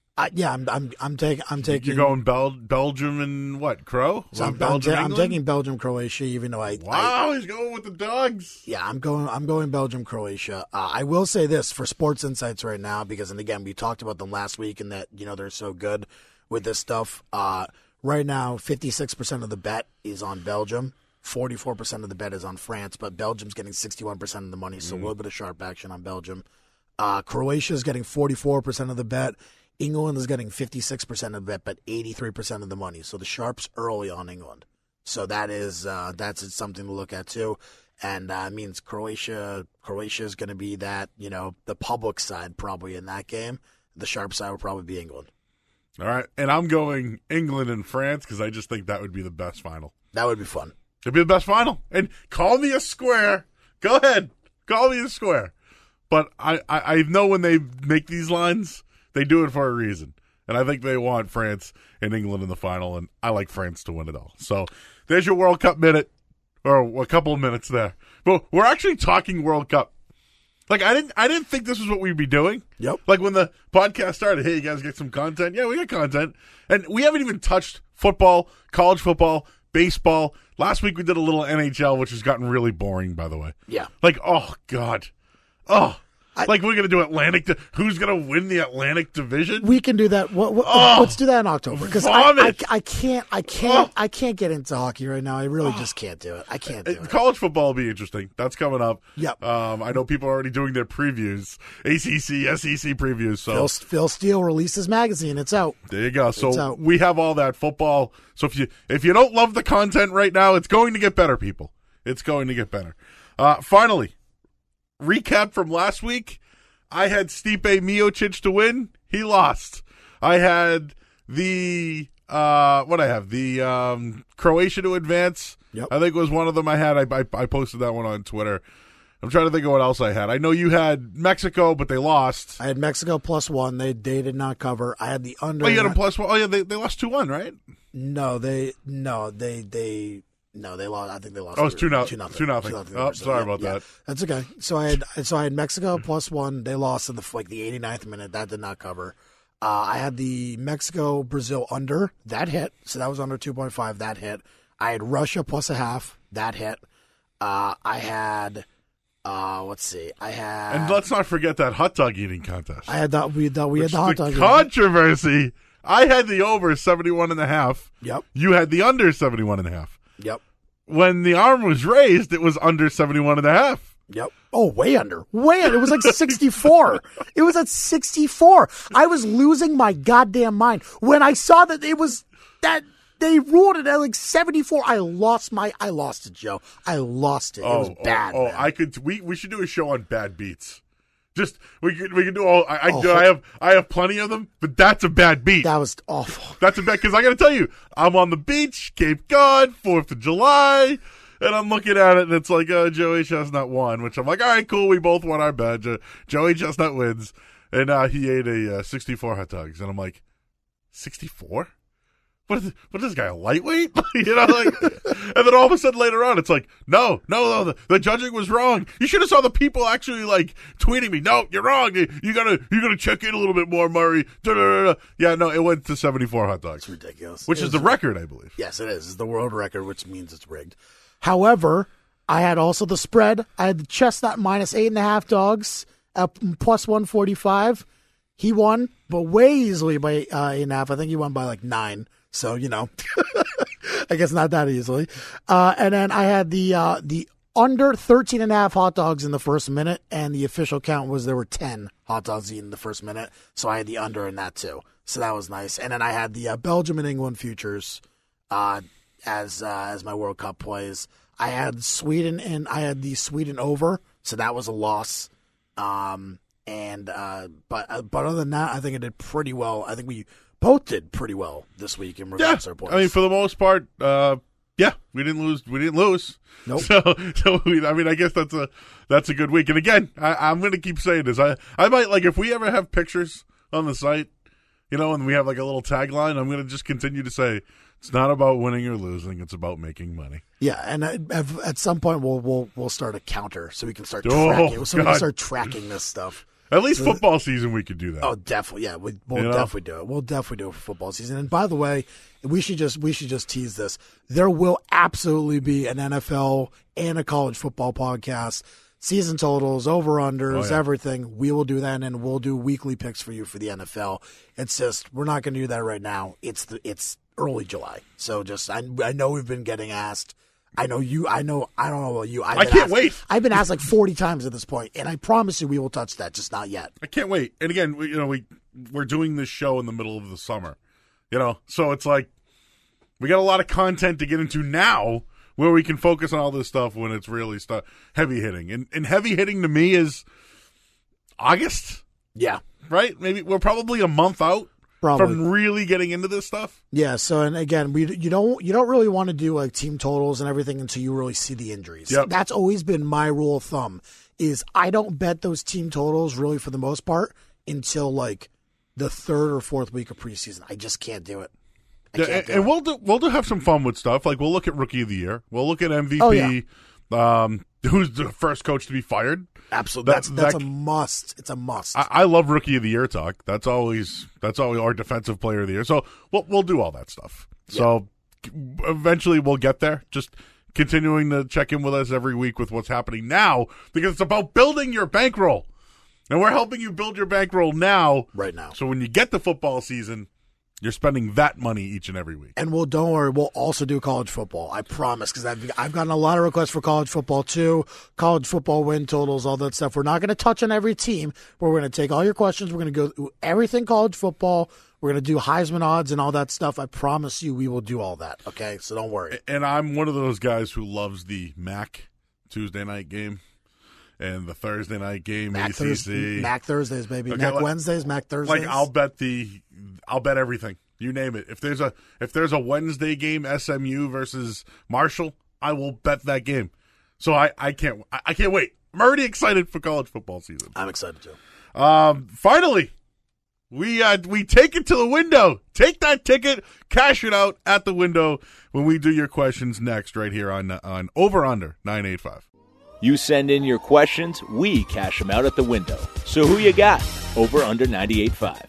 I'm taking. You're going Belgium and what? Crow? So I'm taking Belgium, Croatia. Even though he's going with the dogs. Yeah, I'm going Belgium, Croatia. I will say this for Sports Insights right now because, and again, we talked about them last week and that they're so good with this stuff. Right now, 56% of the bet is on Belgium. 44% of the bet is on France, but Belgium's getting 61% of the money, so a little bit of sharp action on Belgium. Croatia is getting 44% of the bet. England is getting 56% of the bet, but 83% of the money. So the sharps early on England. So that's something to look at too, and means Croatia is going to be that the public side probably in that game. The sharp side will probably be England. All right, and I'm going England and France because I just think that would be the best final. That would be fun. It'd be the best final. And call me a square. Go ahead. Call me a square. But I know when they make these lines, they do it for a reason. And I think they want France and England in the final, and I like France to win it all. So there's your World Cup minute, or a couple of minutes there. But we're actually talking World Cup. Like, I didn't think this was what we'd be doing. Yep. Like, when the podcast started, hey, you guys get some content? Yeah, we got content. And we haven't even touched football, college football, baseball. Last week we did a little NHL, which has gotten really boring, by the way. Yeah. Like, oh, God. Oh. Like, we're going to do Atlantic. Who's going to win the Atlantic Division? We can do that. Let's do that in October. Because I can't get into hockey right now. I really just can't do it. I can't do it. College football will be interesting. That's coming up. Yep. I know people are already doing their previews, ACC, SEC previews. So Phil Steele released his magazine. It's out. There you go. So we have all that football. So if you don't love the content right now, it's going to get better, people. It's going to get better. Finally. Recap from last week, I had Stipe Miocic to win. He lost. I had the Croatia to advance. Yep. I think it was one of them I had. I posted that one on Twitter. I'm trying to think of what else I had. I know you had Mexico, but they lost. I had Mexico +1. They did not cover. I had the under. Oh, you had them +1. Oh, yeah, they lost 2-1, right? No, they lost. I think they lost. Oh, it's 2-0. 2-0. Oh, sorry about that. That's okay. So I had Mexico +1. They lost in the 89th minute. That did not cover. I had the Mexico-Brazil under. That hit. So that was under 2.5. That hit. I had Russia +0.5. That hit. I had. Let's see. And let's not forget that hot dog eating contest. I had that. We had the hot dog controversy. I had the over 71.5. Yep. You had the under 71.5. Yep. When the arm was raised, it was under 71.5. Yep. Oh, way under. Way under. It was like 64. It was at 64. I was losing my goddamn mind when I saw that it was that they ruled it at like 74. I lost it, Joe. I lost it. It was bad. We should do a show on bad beats. Just we could do all. I have plenty of them, but that's a bad beat. That was awful. That's a bad because I got to tell you, I'm on the beach, Cape Cod, 4th of July, and I'm looking at it, and it's like Joey Chestnut won, which I'm like, all right, cool, we both won our bet. Joey Chestnut wins, and he ate a 64 hot dogs, and I'm like, 64? What is this guy, a lightweight? And then all of a sudden later on, it's like, no, the judging was wrong. You should have saw the people actually like tweeting me. No, you're wrong. You gotta check in a little bit more, Murray. Da-da-da-da. Yeah, no, it went to 74 hot dogs. It's ridiculous. Which is the record, I believe. Yes, it is. It's the world record, which means it's rigged. However, I had also the spread. I had the Chestnut -8.5 dogs at +145. He won, but way easily by 8.5. I think he won by like 9. So, I guess not that easily. And then I had the under 13.5 hot dogs in the first minute, and the official count was there were 10 hot dogs eaten in the first minute. So I had the under in that too. So that was nice. And then I had the Belgium and England futures as my World Cup plays. I had Sweden, and I had the Sweden over. So that was a loss. But other than that, I think I did pretty well. I think we both did pretty well this week in regards to our points. I mean, for the most part, Yeah, we didn't lose. We didn't lose. Nope. I guess that's a good week. And again, I'm going to keep saying this. I might, like, if we ever have pictures on the site, and we have like a little tagline, I'm going to just continue to say it's not about winning or losing. It's about making money. Yeah, and at some point we'll start a counter so we can start tracking. We can start tracking this stuff. At least football season, we could do that. Oh, definitely. Yeah, we'll definitely do it. We'll definitely do it for football season. And by the way, we should just tease this. There will absolutely be an NFL and a college football podcast, season totals, over-unders, everything. We will do that, and we'll do weekly picks for you for the NFL. It's just we're not going to do that right now. It's early July, so I know we've been getting asked. I know you. I don't know about you. I can't wait. I've been asked like 40 times at this point, and I promise you we will touch that, just not yet. I can't wait. And again, we're doing this show in the middle of the summer, so it's like we got a lot of content to get into now where we can focus on all this stuff when it's really heavy hitting. And heavy hitting to me is August. Yeah. Right? Maybe we're probably a month out. From really getting into this stuff? Yeah, so and again, you don't really want to do like team totals and everything until you really see the injuries. Yep. That's always been my rule of thumb is I don't bet those team totals really for the most part until like the third or fourth week of preseason. I just can't do it. And we'll have some fun with stuff. Like we'll look at Rookie of the Year. We'll look at MVP. Oh, yeah. Who's the first coach to be fired? Absolutely, that's a must. It's a must. I love Rookie of the Year talk. That's always our Defensive Player of the Year. So we'll do all that stuff. Yeah. So eventually we'll get there. Just continuing to check in with us every week with what's happening now, because it's about building your bankroll, and we're helping you build your bankroll now. Right now. So when you get to football season, you're spending that money each and every week. And don't worry, we'll also do college football. I promise, because I've gotten a lot of requests for college football too, college football win totals, all that stuff. We're not going to touch on every team, but we're going to take all your questions. We're going to go through everything college football. We're going to do Heisman odds and all that stuff. I promise you we will do all that, okay? So don't worry. And I'm one of those guys who loves the MAC Tuesday night game. And the Thursday night game, MAC ACC. MAC Thursdays, baby. Okay, MAC Wednesdays, MAC Thursdays. Like I'll bet everything. You name it. If there's a Wednesday game, SMU versus Marshall, I will bet that game. So I can't wait. I'm already excited for college football season. I'm excited too. Finally, we take it to the window. Take that ticket, cash it out at the window when we do your questions next, right here on Over Under 985. You send in your questions, we cash them out at the window. So who you got? Over Under 98.5.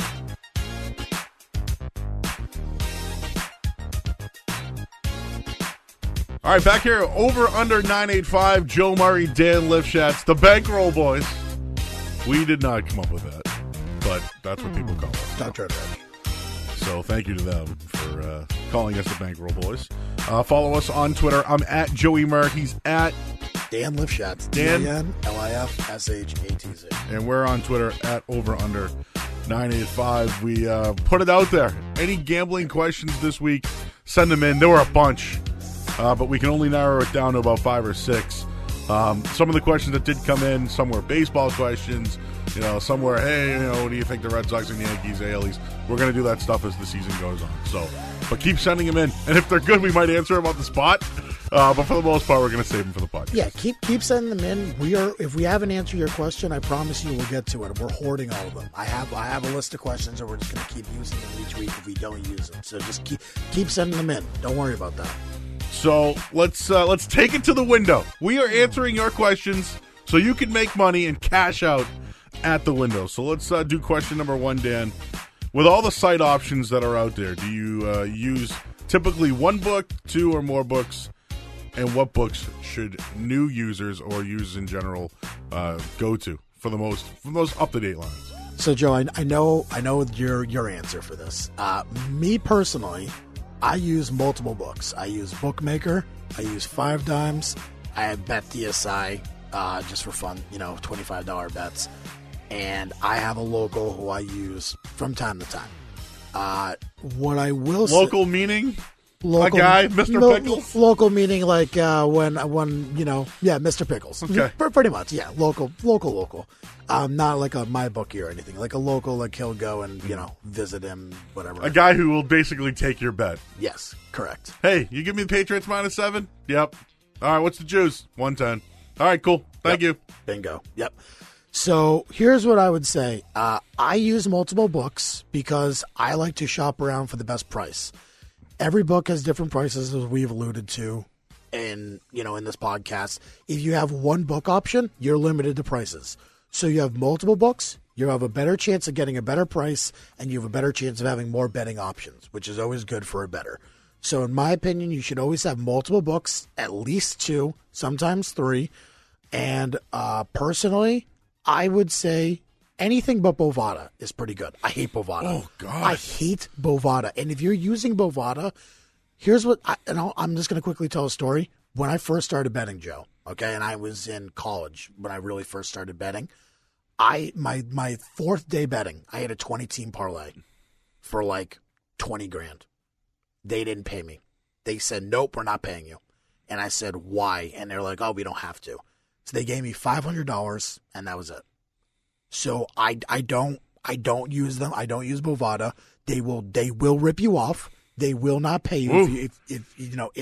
All right, back here, Over Under 985, Joe Murray, Dan Lifshatz, the Bankroll Boys. We did not come up with that, but that's what people call us. Dr. So thank you to them for calling us the Bankroll Boys. Follow us on Twitter. I'm at Joey Murr. He's at Dan Lifshatz. Dan Lifshatz. And we're on Twitter at Over Under 985. We put it out there. Any gambling questions this week, send them in. There were a bunch, but we can only narrow it down to about 5 or 6. Some of the questions that did come in, some were baseball questions. Some were, hey, what do you think the Red Sox and Yankees, AL East? We're going to do that stuff as the season goes on. So, but keep sending them in. And if they're good, we might answer them on the spot. But for the most part, we're going to save them for the podcast. Yeah, keep sending them in. If we haven't answered your question, I promise you we'll get to it. We're hoarding all of them. I have a list of questions, and we're just going to keep using them each week if we don't use them. So just keep sending them in. Don't worry about that. So let's take it to the window. We are answering your questions so you can make money and cash out at the window. So let's do question number 1, Dan. With all the site options that are out there, do you use typically one book, 2 or more books? And what books should new users or users in general go to for the most up-to-date lines? So, Joe, I know your answer for this. Me personally, I use multiple books. I use Bookmaker. I use 5 Dimes. I bet DSI just for fun, $25 bets. And I have a local who I use from time to time. What I will local meaning? Local, a guy, Mr. Pickles? Local meaning like when Mr. Pickles. Okay. Pretty much, yeah. Local. Not like a MyBookie or anything. Like a local, like he'll go and, visit him, whatever. A guy who will basically take your bet. Yes, correct. Hey, you give me the Patriots -7? Yep. All right, what's the juice? 110. All right, cool. Thank you. Bingo. Yep. So here's what I would say. I use multiple books because I like to shop around for the best price. Every book has different prices, as we've alluded to in this podcast. If you have one book option, you're limited to prices. So you have multiple books, you have a better chance of getting a better price, and you have a better chance of having more betting options, which is always good for a bettor. So in my opinion, you should always have multiple books, at least 2, sometimes 3. And personally, I would say anything but Bovada is pretty good. I hate Bovada. Oh, God. I hate Bovada. And if you're using Bovada, here's what I'm just going to quickly tell a story. When I first started betting, Joe, okay, and I was in college when I really first started betting, my 4th day betting, I had a 20-team parlay for like $20,000. They didn't pay me. They said, nope, we're not paying you. And I said, why? And they're like, oh, we don't have to. So they gave me $500, and that was it. So I don't use them. I don't use Bovada. They will rip you off. They will not pay you if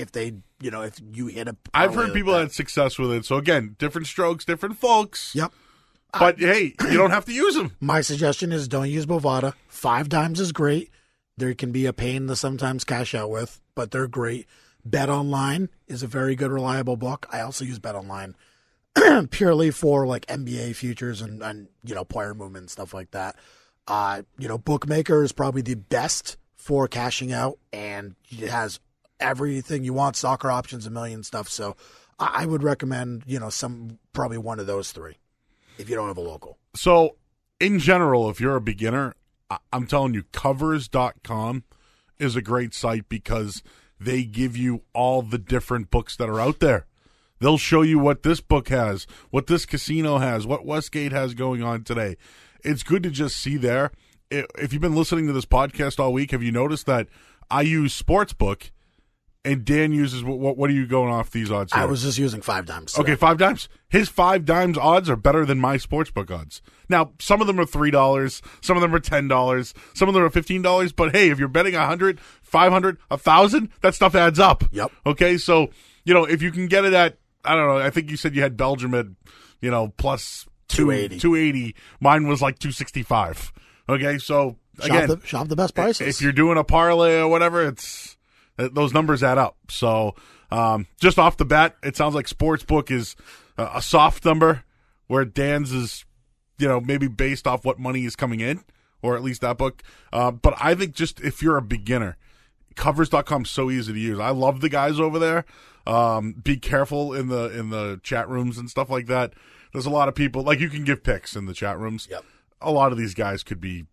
you hit a. I've heard people had success with it. So again, different strokes, different folks. Yep. But hey, you don't have to use them. My suggestion is don't use Bovada. 5 dimes is great. There can be a pain to sometimes cash out with, but they're great. Bet Online is a very good, reliable book. I also use Bet Online purely for like NBA futures and player movement and stuff like that. Bookmaker is probably the best for cashing out, and it has everything you want, soccer options, a million stuff. So I would recommend, probably one of those 3 if you don't have a local. So in general, if you're a beginner, I'm telling you, covers.com is a great site because they give you all the different books that are out there. They'll show you what this book has, what this casino has, what Westgate has going on today. It's good to just see there. If you've been listening to this podcast all week, have you noticed that I use Sportsbook and Dan uses, what are you going off these odds here? I was just using 5 dimes. Okay, 5 dimes. His 5 dimes odds are better than my Sportsbook odds. Now, some of them are $3, some of them are $10, some of them are $15, but hey, if you're betting 100, 500, 1,000, that stuff adds up. Yep. Okay, so, if you can get it at, I don't know, I think you said you had Belgium at, plus 280. Mine was like 265. Okay, so again, shop the best prices. If you're doing a parlay or whatever, those numbers add up. So just off the bat, it sounds like Sportsbook is a soft number, where Dan's is, maybe based off what money is coming in, or at least that book. But I think just if you're a beginner, covers.com is so easy to use. I love the guys over there. Be careful in the chat rooms and stuff like that. There's a lot of people, like, you can give picks in the chat rooms. Yep. A lot of these guys could be,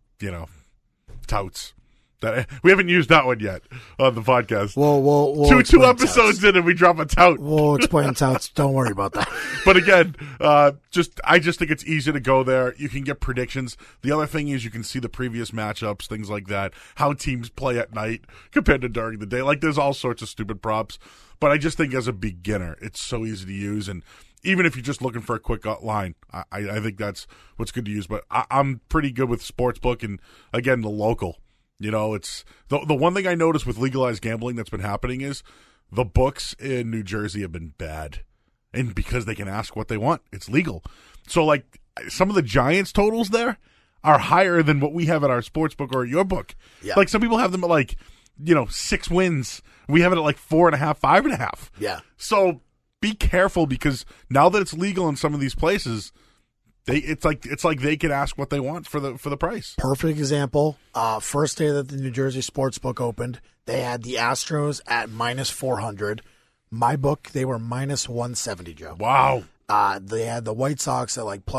touts. We haven't used that one yet on the podcast. We'll two episodes in and we drop a tout. We'll explain touts. Don't worry about that. But again, I just think it's easy to go there. You can get predictions. The other thing is you can see the previous matchups, things like that, how teams play at night compared to during the day. Like, there's all sorts of stupid props. But I just think as a beginner, it's so easy to use. And even if you're just looking for a quick line, I think that's what's good to use. But I'm pretty good with Sportsbook and, again, the local. It's the one thing I noticed with legalized gambling that's been happening is the books in New Jersey have been bad. And because they can ask what they want, it's legal. So, like, some of the Giants totals there are higher than what we have at our Sportsbook or your book. Yeah. Like, some people have them at, like, 6 wins. We have it at, like, 4.5, 5.5. Yeah. So be careful, because now that it's legal in some of these places, it's like they can ask what they want for the price. Perfect example. First day that the New Jersey Sportsbook opened, they had the Astros at -400. My book, they were -170, Joe. Wow. They had the White Sox at like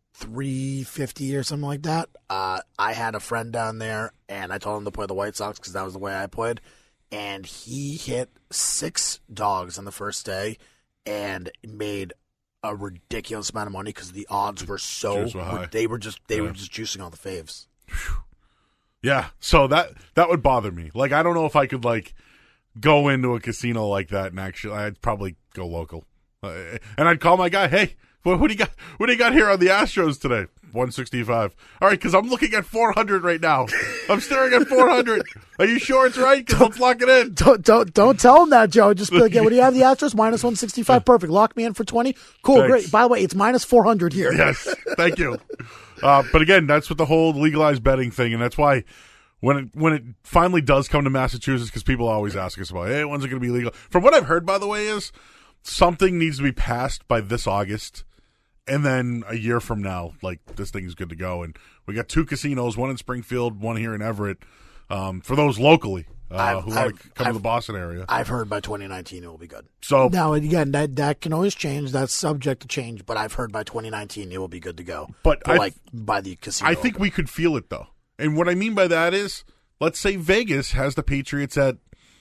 +350 or something like that. I had a friend down there, and I told him to play the White Sox because that was the way I played. And he hit 6 dogs on the first day and made a ridiculous amount of money because the odds were so high. They were just juicing all the faves. Yeah, so that would bother me. Like, I don't know if I could, like, go into a casino like that, and actually, I'd probably go local. And I'd call my guy, hey, what do you got? What do you got here on the Astros today? 165. All right, because I'm looking at 400 right now. I'm staring at 400. Are you sure it's right? Because let's lock it in. Don't tell him that, Joe. Just be like, what do you have the Astros? Minus 165. Perfect. Lock me in for 20. Cool, Thanks. Great. By the way, it's minus 400 here. Yes, thank you. But again, that's what the whole legalized betting thing, and that's why when it finally does come to Massachusetts, because people always ask us about, hey, when's it going to be legal? From what I've heard, by the way, is something needs to be passed by this August. And then a year from now, like, this thing's good to go. And we got 2 casinos, one in Springfield, one here in Everett, for those locally who want to come to the Boston area. I've heard by 2019 it will be good. So now, again, that can always change. That's subject to change. But I've heard by 2019 it will be good to go. But by the casino. I think we could feel it, though. And what I mean by that is, let's say Vegas has the Patriots at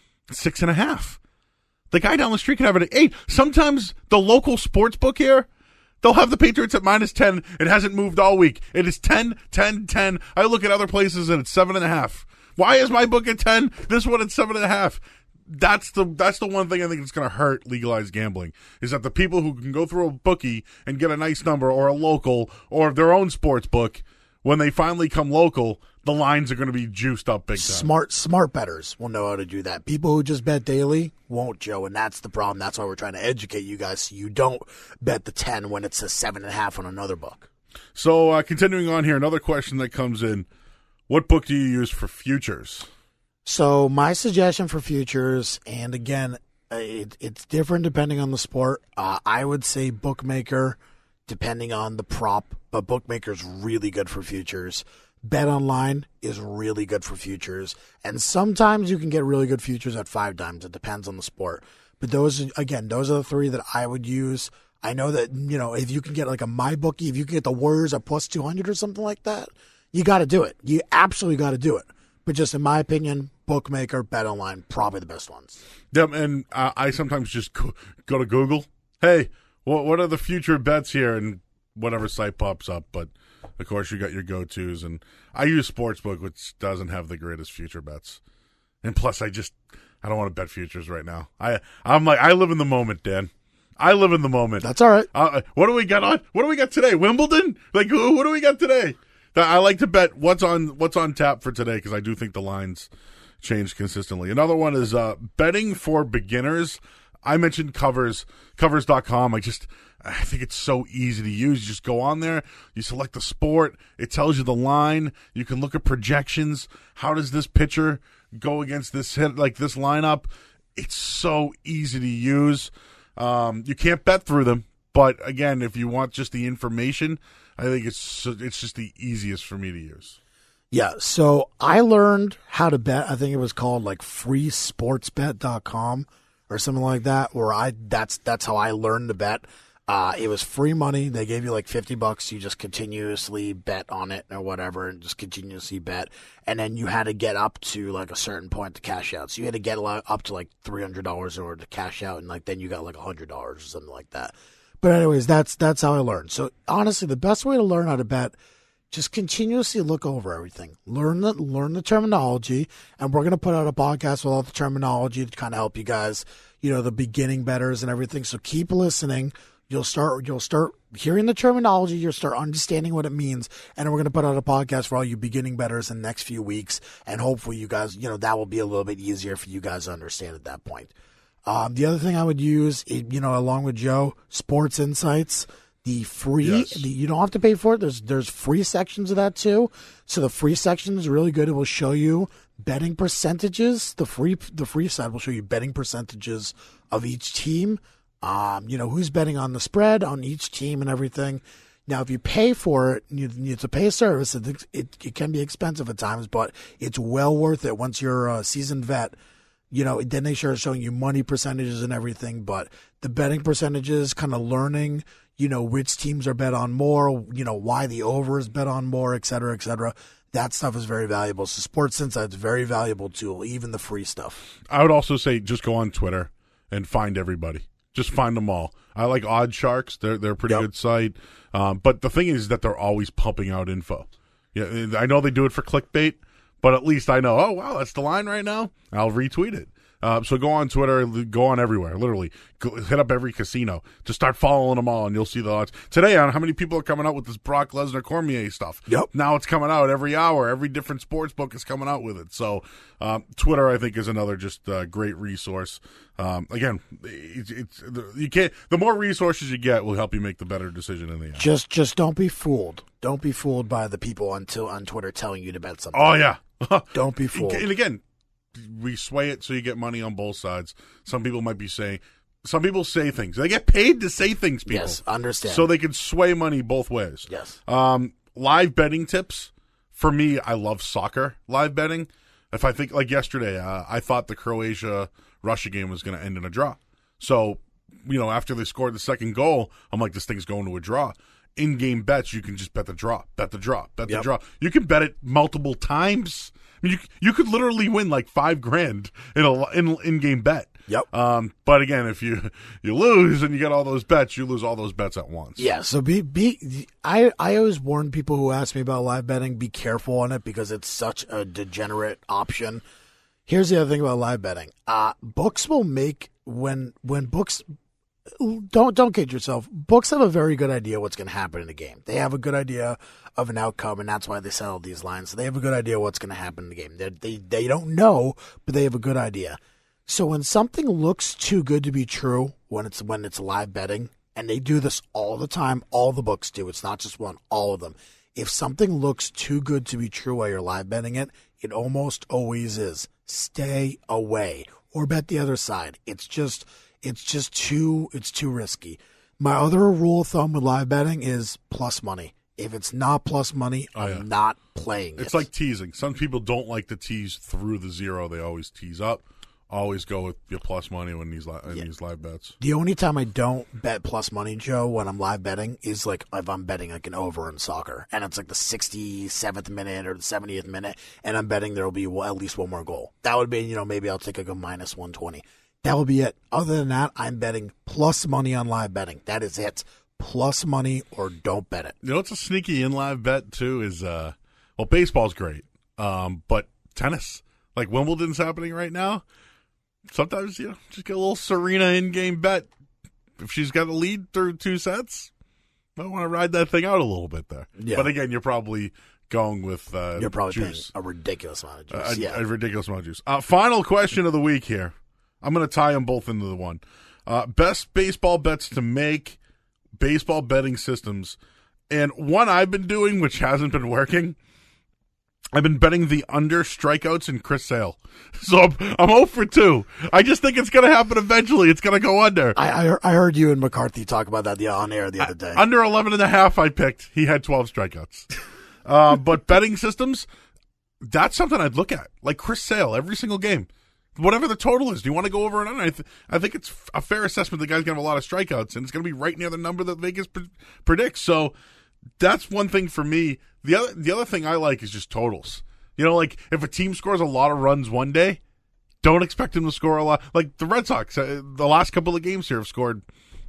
6.5. The guy down the street can have it at 8. Sometimes the local sports book here, they'll have the Patriots at minus 10. It hasn't moved all week. It is 10, 10, 10. I look at other places and it's 7.5. Why is my book at 10? This one at 7.5. That's the one thing I think that's going to hurt legalized gambling, is that the people who can go through a bookie and get a nice number, or a local, or their own sports book, when they finally come local, the lines are going to be juiced up big time. Smart bettors will know how to do that. People who just bet daily won't, Joe, and that's the problem. That's why we're trying to educate you guys so you don't bet the 10 when it's a 7.5 on another book. So continuing on here, another question that comes in, what book do you use for futures? So my suggestion for futures, and again, it's different depending on the sport. I would say bookmaker, depending on the prop, but bookmaker's really good for futures. Bet Online is really good for futures, and sometimes you can get really good futures at 5 dimes. It depends on the sport. But those are the 3 that I would use. I know that, if you can get like a MyBookie, if you can get the Warriors at plus 200 or something like that, you got to do it. You absolutely got to do it. But just in my opinion, bookmaker, Bet Online, probably the best ones. Yep, and I sometimes just go to Google. Hey, what are the future bets here? And whatever site pops up. But, of course, you got your go-tos. And I use Sportsbook, which doesn't have the greatest future bets. And plus, I don't want to bet futures right now. I live in the moment, Dan. I live in the moment. That's all right. What do we got on? What do we got today? Wimbledon? Like, what do we got today? I like to bet what's on tap for today, because I do think the lines change consistently. Another one is betting for beginners. I mentioned covers.com. I think it's so easy to use. You just go on there, you select the sport, it tells you the line, you can look at projections. How does this pitcher go against this hit, like this lineup? It's so easy to use. You can't bet through them, but again, if you want just the information, I think it's just the easiest for me to use. Yeah, so I learned how to bet. I think it was called like freesportsbet.com or something like that, where that's how I learned to bet. It was free money. They gave you like $50. You just continuously bet on it or whatever, and just continuously bet. And then you had to get up to like a certain point to cash out. So you had to get up to like $300 in order to cash out, and like then you got like $100 or something like that. But anyways, that's how I learned. So honestly, the best way to learn how to bet, just continuously look over everything. Learn the terminology, and we're going to put out a podcast with all the terminology to kind of help you guys, the beginning bettors and everything. So keep listening. You'll start hearing the terminology. You'll start understanding what it means. And we're going to put out a podcast for all you beginning bettors in the next few weeks. And hopefully you guys, that will be a little bit easier for you guys to understand at that point. The other thing I would use, along with Joe, Sports Insights, the free, yes. You don't have to pay for it. There's free sections of that too. So the free section is really good. It will show you betting percentages. The free side will show you betting percentages of each team. Who's betting on the spread on each team and everything. Now, if you pay for it, you need to pay a service. It can be expensive at times, but it's well worth it once you're a seasoned vet. Then they start showing you money percentages and everything, but the betting percentages, kind of learning, which teams are bet on more, why the over is bet on more, et cetera, et cetera. That stuff is very valuable. So Sports Insights is a very valuable tool, even the free stuff. I would also say just go on Twitter and find everybody. Just find them all. I like Odd Sharks. They're a pretty good site. But the thing is that they're always pumping out info. Yeah, I know they do it for clickbait, but at least I know, oh, wow, that's the line right now. I'll retweet it. So go on Twitter, go on everywhere, literally. Hit up every casino. Just start following them all, and you'll see the odds. Today, on how many people are coming out with this Brock Lesnar Cormier stuff. Yep. Now it's coming out every hour. Every different sports book is coming out with it. So Twitter, I think, is another just great resource. Again, you can't. The more resources you get will help you make the better decision in the end. Just don't be fooled. Don't be fooled by the people on Twitter telling you to bet something. Oh, yeah. Don't be fooled. And again, we sway it so you get money on both sides. Some people might be saying, some people say things. They get paid to say things, people. Yes, understand. So they can sway money both ways. Yes. Live betting tips. For me, I love soccer live betting. If I think, like yesterday, I thought the Croatia-Russia game was going to end in a draw. So, after they scored the second goal, I'm like, this thing's going to a draw. In-game bets, you can just bet the draw. You can bet it multiple times. I mean, you could literally win like $5,000 in in-game bet. Yep. But again, if you lose and you get all those bets, you lose all those bets at once. Yeah. So I always warn people who ask me about live betting, be careful on it because it's such a degenerate option. Here's the other thing about live betting. Books will make when books. Don't kid yourself. Books have a very good idea what's going to happen in a game. They have a good idea of an outcome, and that's why they settle these lines. So they have a good idea what's going to happen in the game. They don't know, but they have a good idea. So when something looks too good to be true, when it's live betting, and they do this all the time, all the books do. It's not just one, all of them. If something looks too good to be true while you're live betting it, it almost always is. Stay away or bet the other side. It's too risky. My other rule of thumb with live betting is plus money. If it's not plus money, I'm not playing it. It's like teasing. Some people don't like to tease through the zero. They always tease up. Always go with your plus money when these live bets. The only time I don't bet plus money, Joe, when I'm live betting is like if I'm betting like an over in soccer, and it's like the 67th minute or the 70th minute, and I'm betting there will be at least one more goal. That would be, maybe I'll take like a minus 120. That will be it. Other than that, I'm betting plus money on live betting. That is it. Plus money or don't bet it. What's a sneaky in live bet too is baseball's great, but tennis, like Wimbledon's happening right now. Sometimes, just get a little Serena in-game bet. If she's got a lead through 2 sets, I want to ride that thing out a little bit there. Yeah. But again, you're probably going with you're probably juice. paying a ridiculous amount of juice. A ridiculous amount of juice. Final question of the week here. I'm going to tie them both into the one. Best baseball bets to make, baseball betting systems. And one I've been doing, which hasn't been working, I've been betting the under strikeouts in Chris Sale. So I'm 0 for 2. I just think it's going to happen eventually. It's going to go under. I heard you and McCarthy talk about that on air the other day. Under 11.5 I picked. He had 12 strikeouts. But betting systems, that's something I'd look at. Like Chris Sale, every single game. Whatever the total is, do you want to go over and under? I think it's a fair assessment the guy's going to have a lot of strikeouts, and it's going to be right near the number that Vegas predicts. So that's one thing for me. The other thing I like is just totals. Like if a team scores a lot of runs one day, don't expect them to score a lot. Like the Red Sox, the last couple of games here have scored,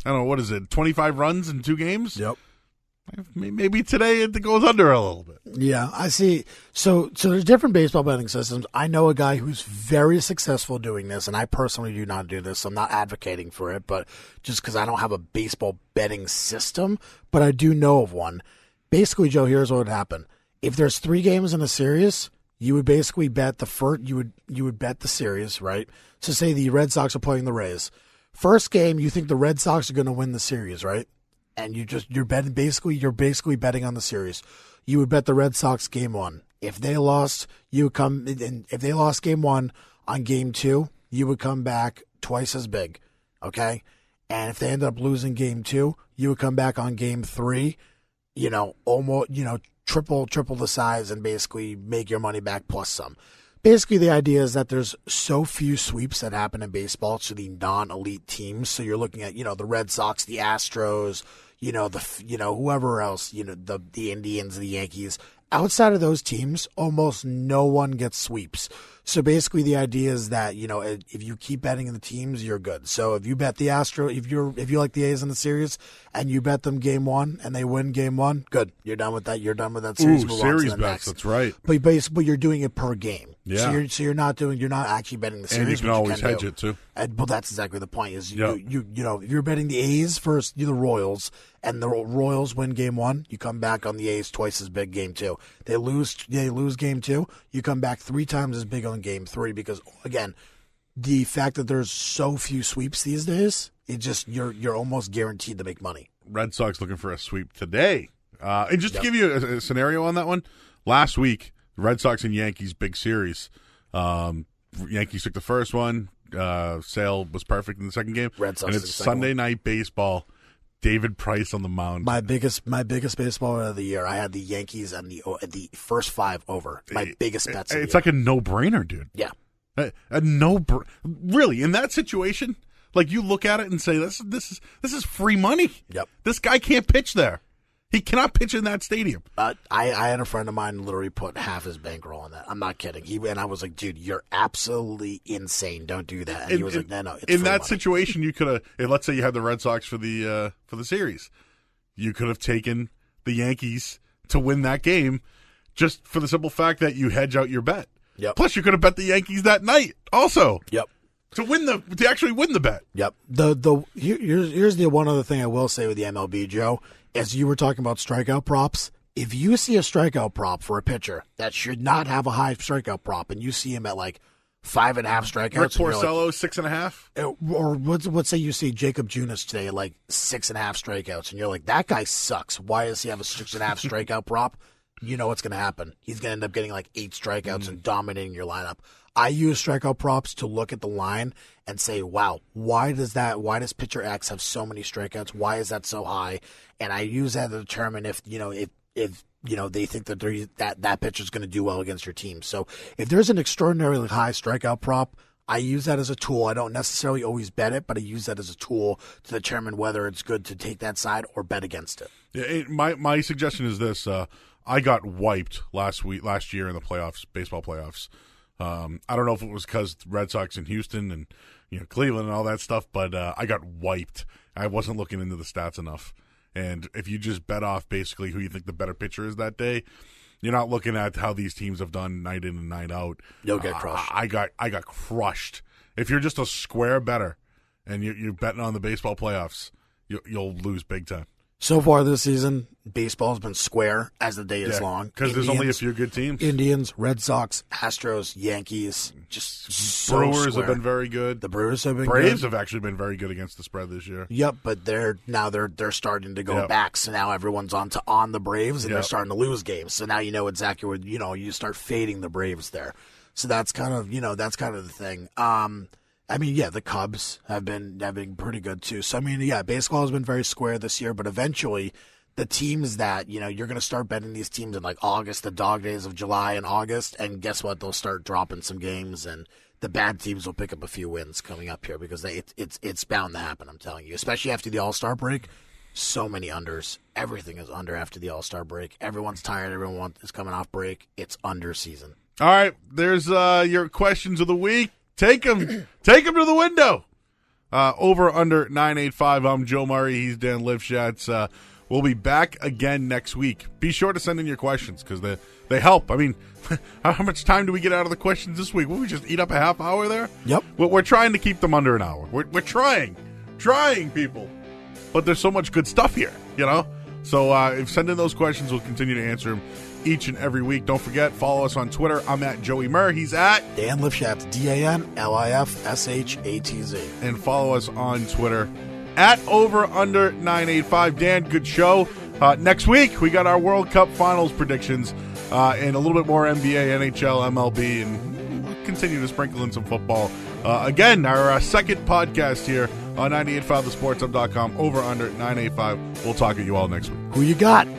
25 runs in 2 games? Yep. Maybe today it goes under a little bit. Yeah, I see. So there's different baseball betting systems. I know a guy who's very successful doing this, and I personally do not do this. So I'm not advocating for it, but just because I don't have a baseball betting system, but I do know of one. Basically, Joe, here's what would happen. If there's 3 games in a series, you would basically bet you would bet the series, right? So say the Red Sox are playing the Rays. First game, you think the Red Sox are going to win the series, right? And you're basically betting on the series. You would bet the Red Sox game 1. If they lost, if they lost game 1 on game 2, you would come back twice as big. Okay? And if they end up losing game 2, you would come back on game 3, almost, triple the size and basically make your money back plus some. Basically, the idea is that there's so few sweeps that happen in baseball to the non-elite teams. So you're looking at, the Red Sox, the Astros, whoever else, the Indians, the Yankees. Outside of those teams, almost no one gets sweeps. So basically, the idea is that if you keep betting in the teams, you're good. So if you bet the if you like the A's in the series and you bet them game one and they win game one, good. You're done with that. You're done with that series. Ooh, series bets. That's right. But basically, you're doing it per game. Yeah. So you're not actually betting the series. And you can always hedge it too. Well, that's exactly the point. Is if you're betting the A's versus the Royals, and the Royals win game one, you come back on the A's twice as big game two. They lose game two, you come back 3 times as big on game three, because again, the fact that there's so few sweeps these days, it just you're almost guaranteed to make money. Red Sox looking for a sweep today. And just to give you a scenario on that one, last week, Red Sox and Yankees big series. Yankees took the first one. Sale was perfect in the second game. Red Sox and it's Sunday night baseball. David Price on the mound. My biggest baseball of the year. I had the Yankees and the first 5 over. My biggest bets. It's like a no-brainer, dude. Yeah, a really in that situation. Like, you look at it and say, this is free money. Yep. This guy can't pitch there. He cannot pitch in that stadium. I had a friend of mine literally put half his bankroll on that. I'm not kidding. And I was like, dude, you're absolutely insane. Don't do that. And he was like, no. It's in that money. Situation, you could have. Let's say you had the Red Sox for the series, you could have taken the Yankees to win that game, just for the simple fact that you hedge out your bet. Yep. Plus, you could have bet the Yankees that night also. Yep. To actually win the bet. Yep. Here's the one other thing I will say with the MLB, Joe. As you were talking about strikeout props, if you see a strikeout prop for a pitcher that should not have a high strikeout prop, and you see him at like 5.5 strikeouts, Rick Porcello, 6.5, or let's say you see Jacob Junis today at like 6.5 strikeouts, and you're like, that guy sucks. Why does he have a 6.5 strikeout prop? You know what's going to happen. He's going to end up getting like 8 strikeouts and dominating your lineup. I use strikeout props to look at the line and say, wow, why does pitcher X have so many strikeouts? Why is that so high? And I use that to determine if they think that that pitcher's going to do well against your team. So if there's an extraordinarily high strikeout prop, I use that as a tool. I don't necessarily always bet it, but I use that as a tool to determine whether it's good to take that side or bet against it. Yeah, my suggestion is this. I got wiped last year in the playoffs, baseball playoffs. I don't know if it was because Red Sox in Houston and Cleveland and all that stuff, but I got wiped. I wasn't looking into the stats enough. And if you just bet off basically who you think the better pitcher is that day, you're not looking at how these teams have done night in and night out. You'll get crushed. I got crushed. If you're just a square bettor and you're betting on the baseball playoffs, you'll lose big time. So far this season, baseball has been square as the day is long. Because there's only a few good teams. Indians, Red Sox, Astros, Yankees, just so Brewers square. have been very good. The Brewers have been Braves good. have actually been very good against the spread this year. Yep, but they're starting to go back. So now everyone's on the Braves, and they're starting to lose games. So now you know exactly where you start fading the Braves there. So that's kind of the thing. The Cubs have been pretty good too. So baseball has been very square this year, but eventually the teams that, you're going to start betting these teams in like August, the dog days of July and August, and guess what? They'll start dropping some games, and the bad teams will pick up a few wins coming up here because it's bound to happen, I'm telling you, especially after the All-Star break. So many unders. Everything is under after the All-Star break. Everyone's tired. Everyone is coming off break. It's under season. All right, there's your questions of the week. Take them to the window. Over under 985. I'm Joe Murray. He's Dan Lifshatz. We'll be back again next week. Be sure to send in your questions because they help. I mean, how much time do we get out of the questions this week? Will we just eat up a half hour there? Yep. We're trying to keep them under an hour. We're trying, people. But there's so much good stuff here, So if send in those questions, we'll continue to answer them each and every week. Don't forget, follow us on Twitter. I'm at Joey Murr. He's at Dan Lifshatz, DanLifshatz. And follow us on Twitter at Over Under 985. Dan, good show. Next week, we got our World Cup Finals predictions and a little bit more NBA, NHL, MLB, and we'll continue to sprinkle in some football. Again, our second podcast here on 985thesportshub.com, Over Under 985. We'll talk at you all next week. Who you got?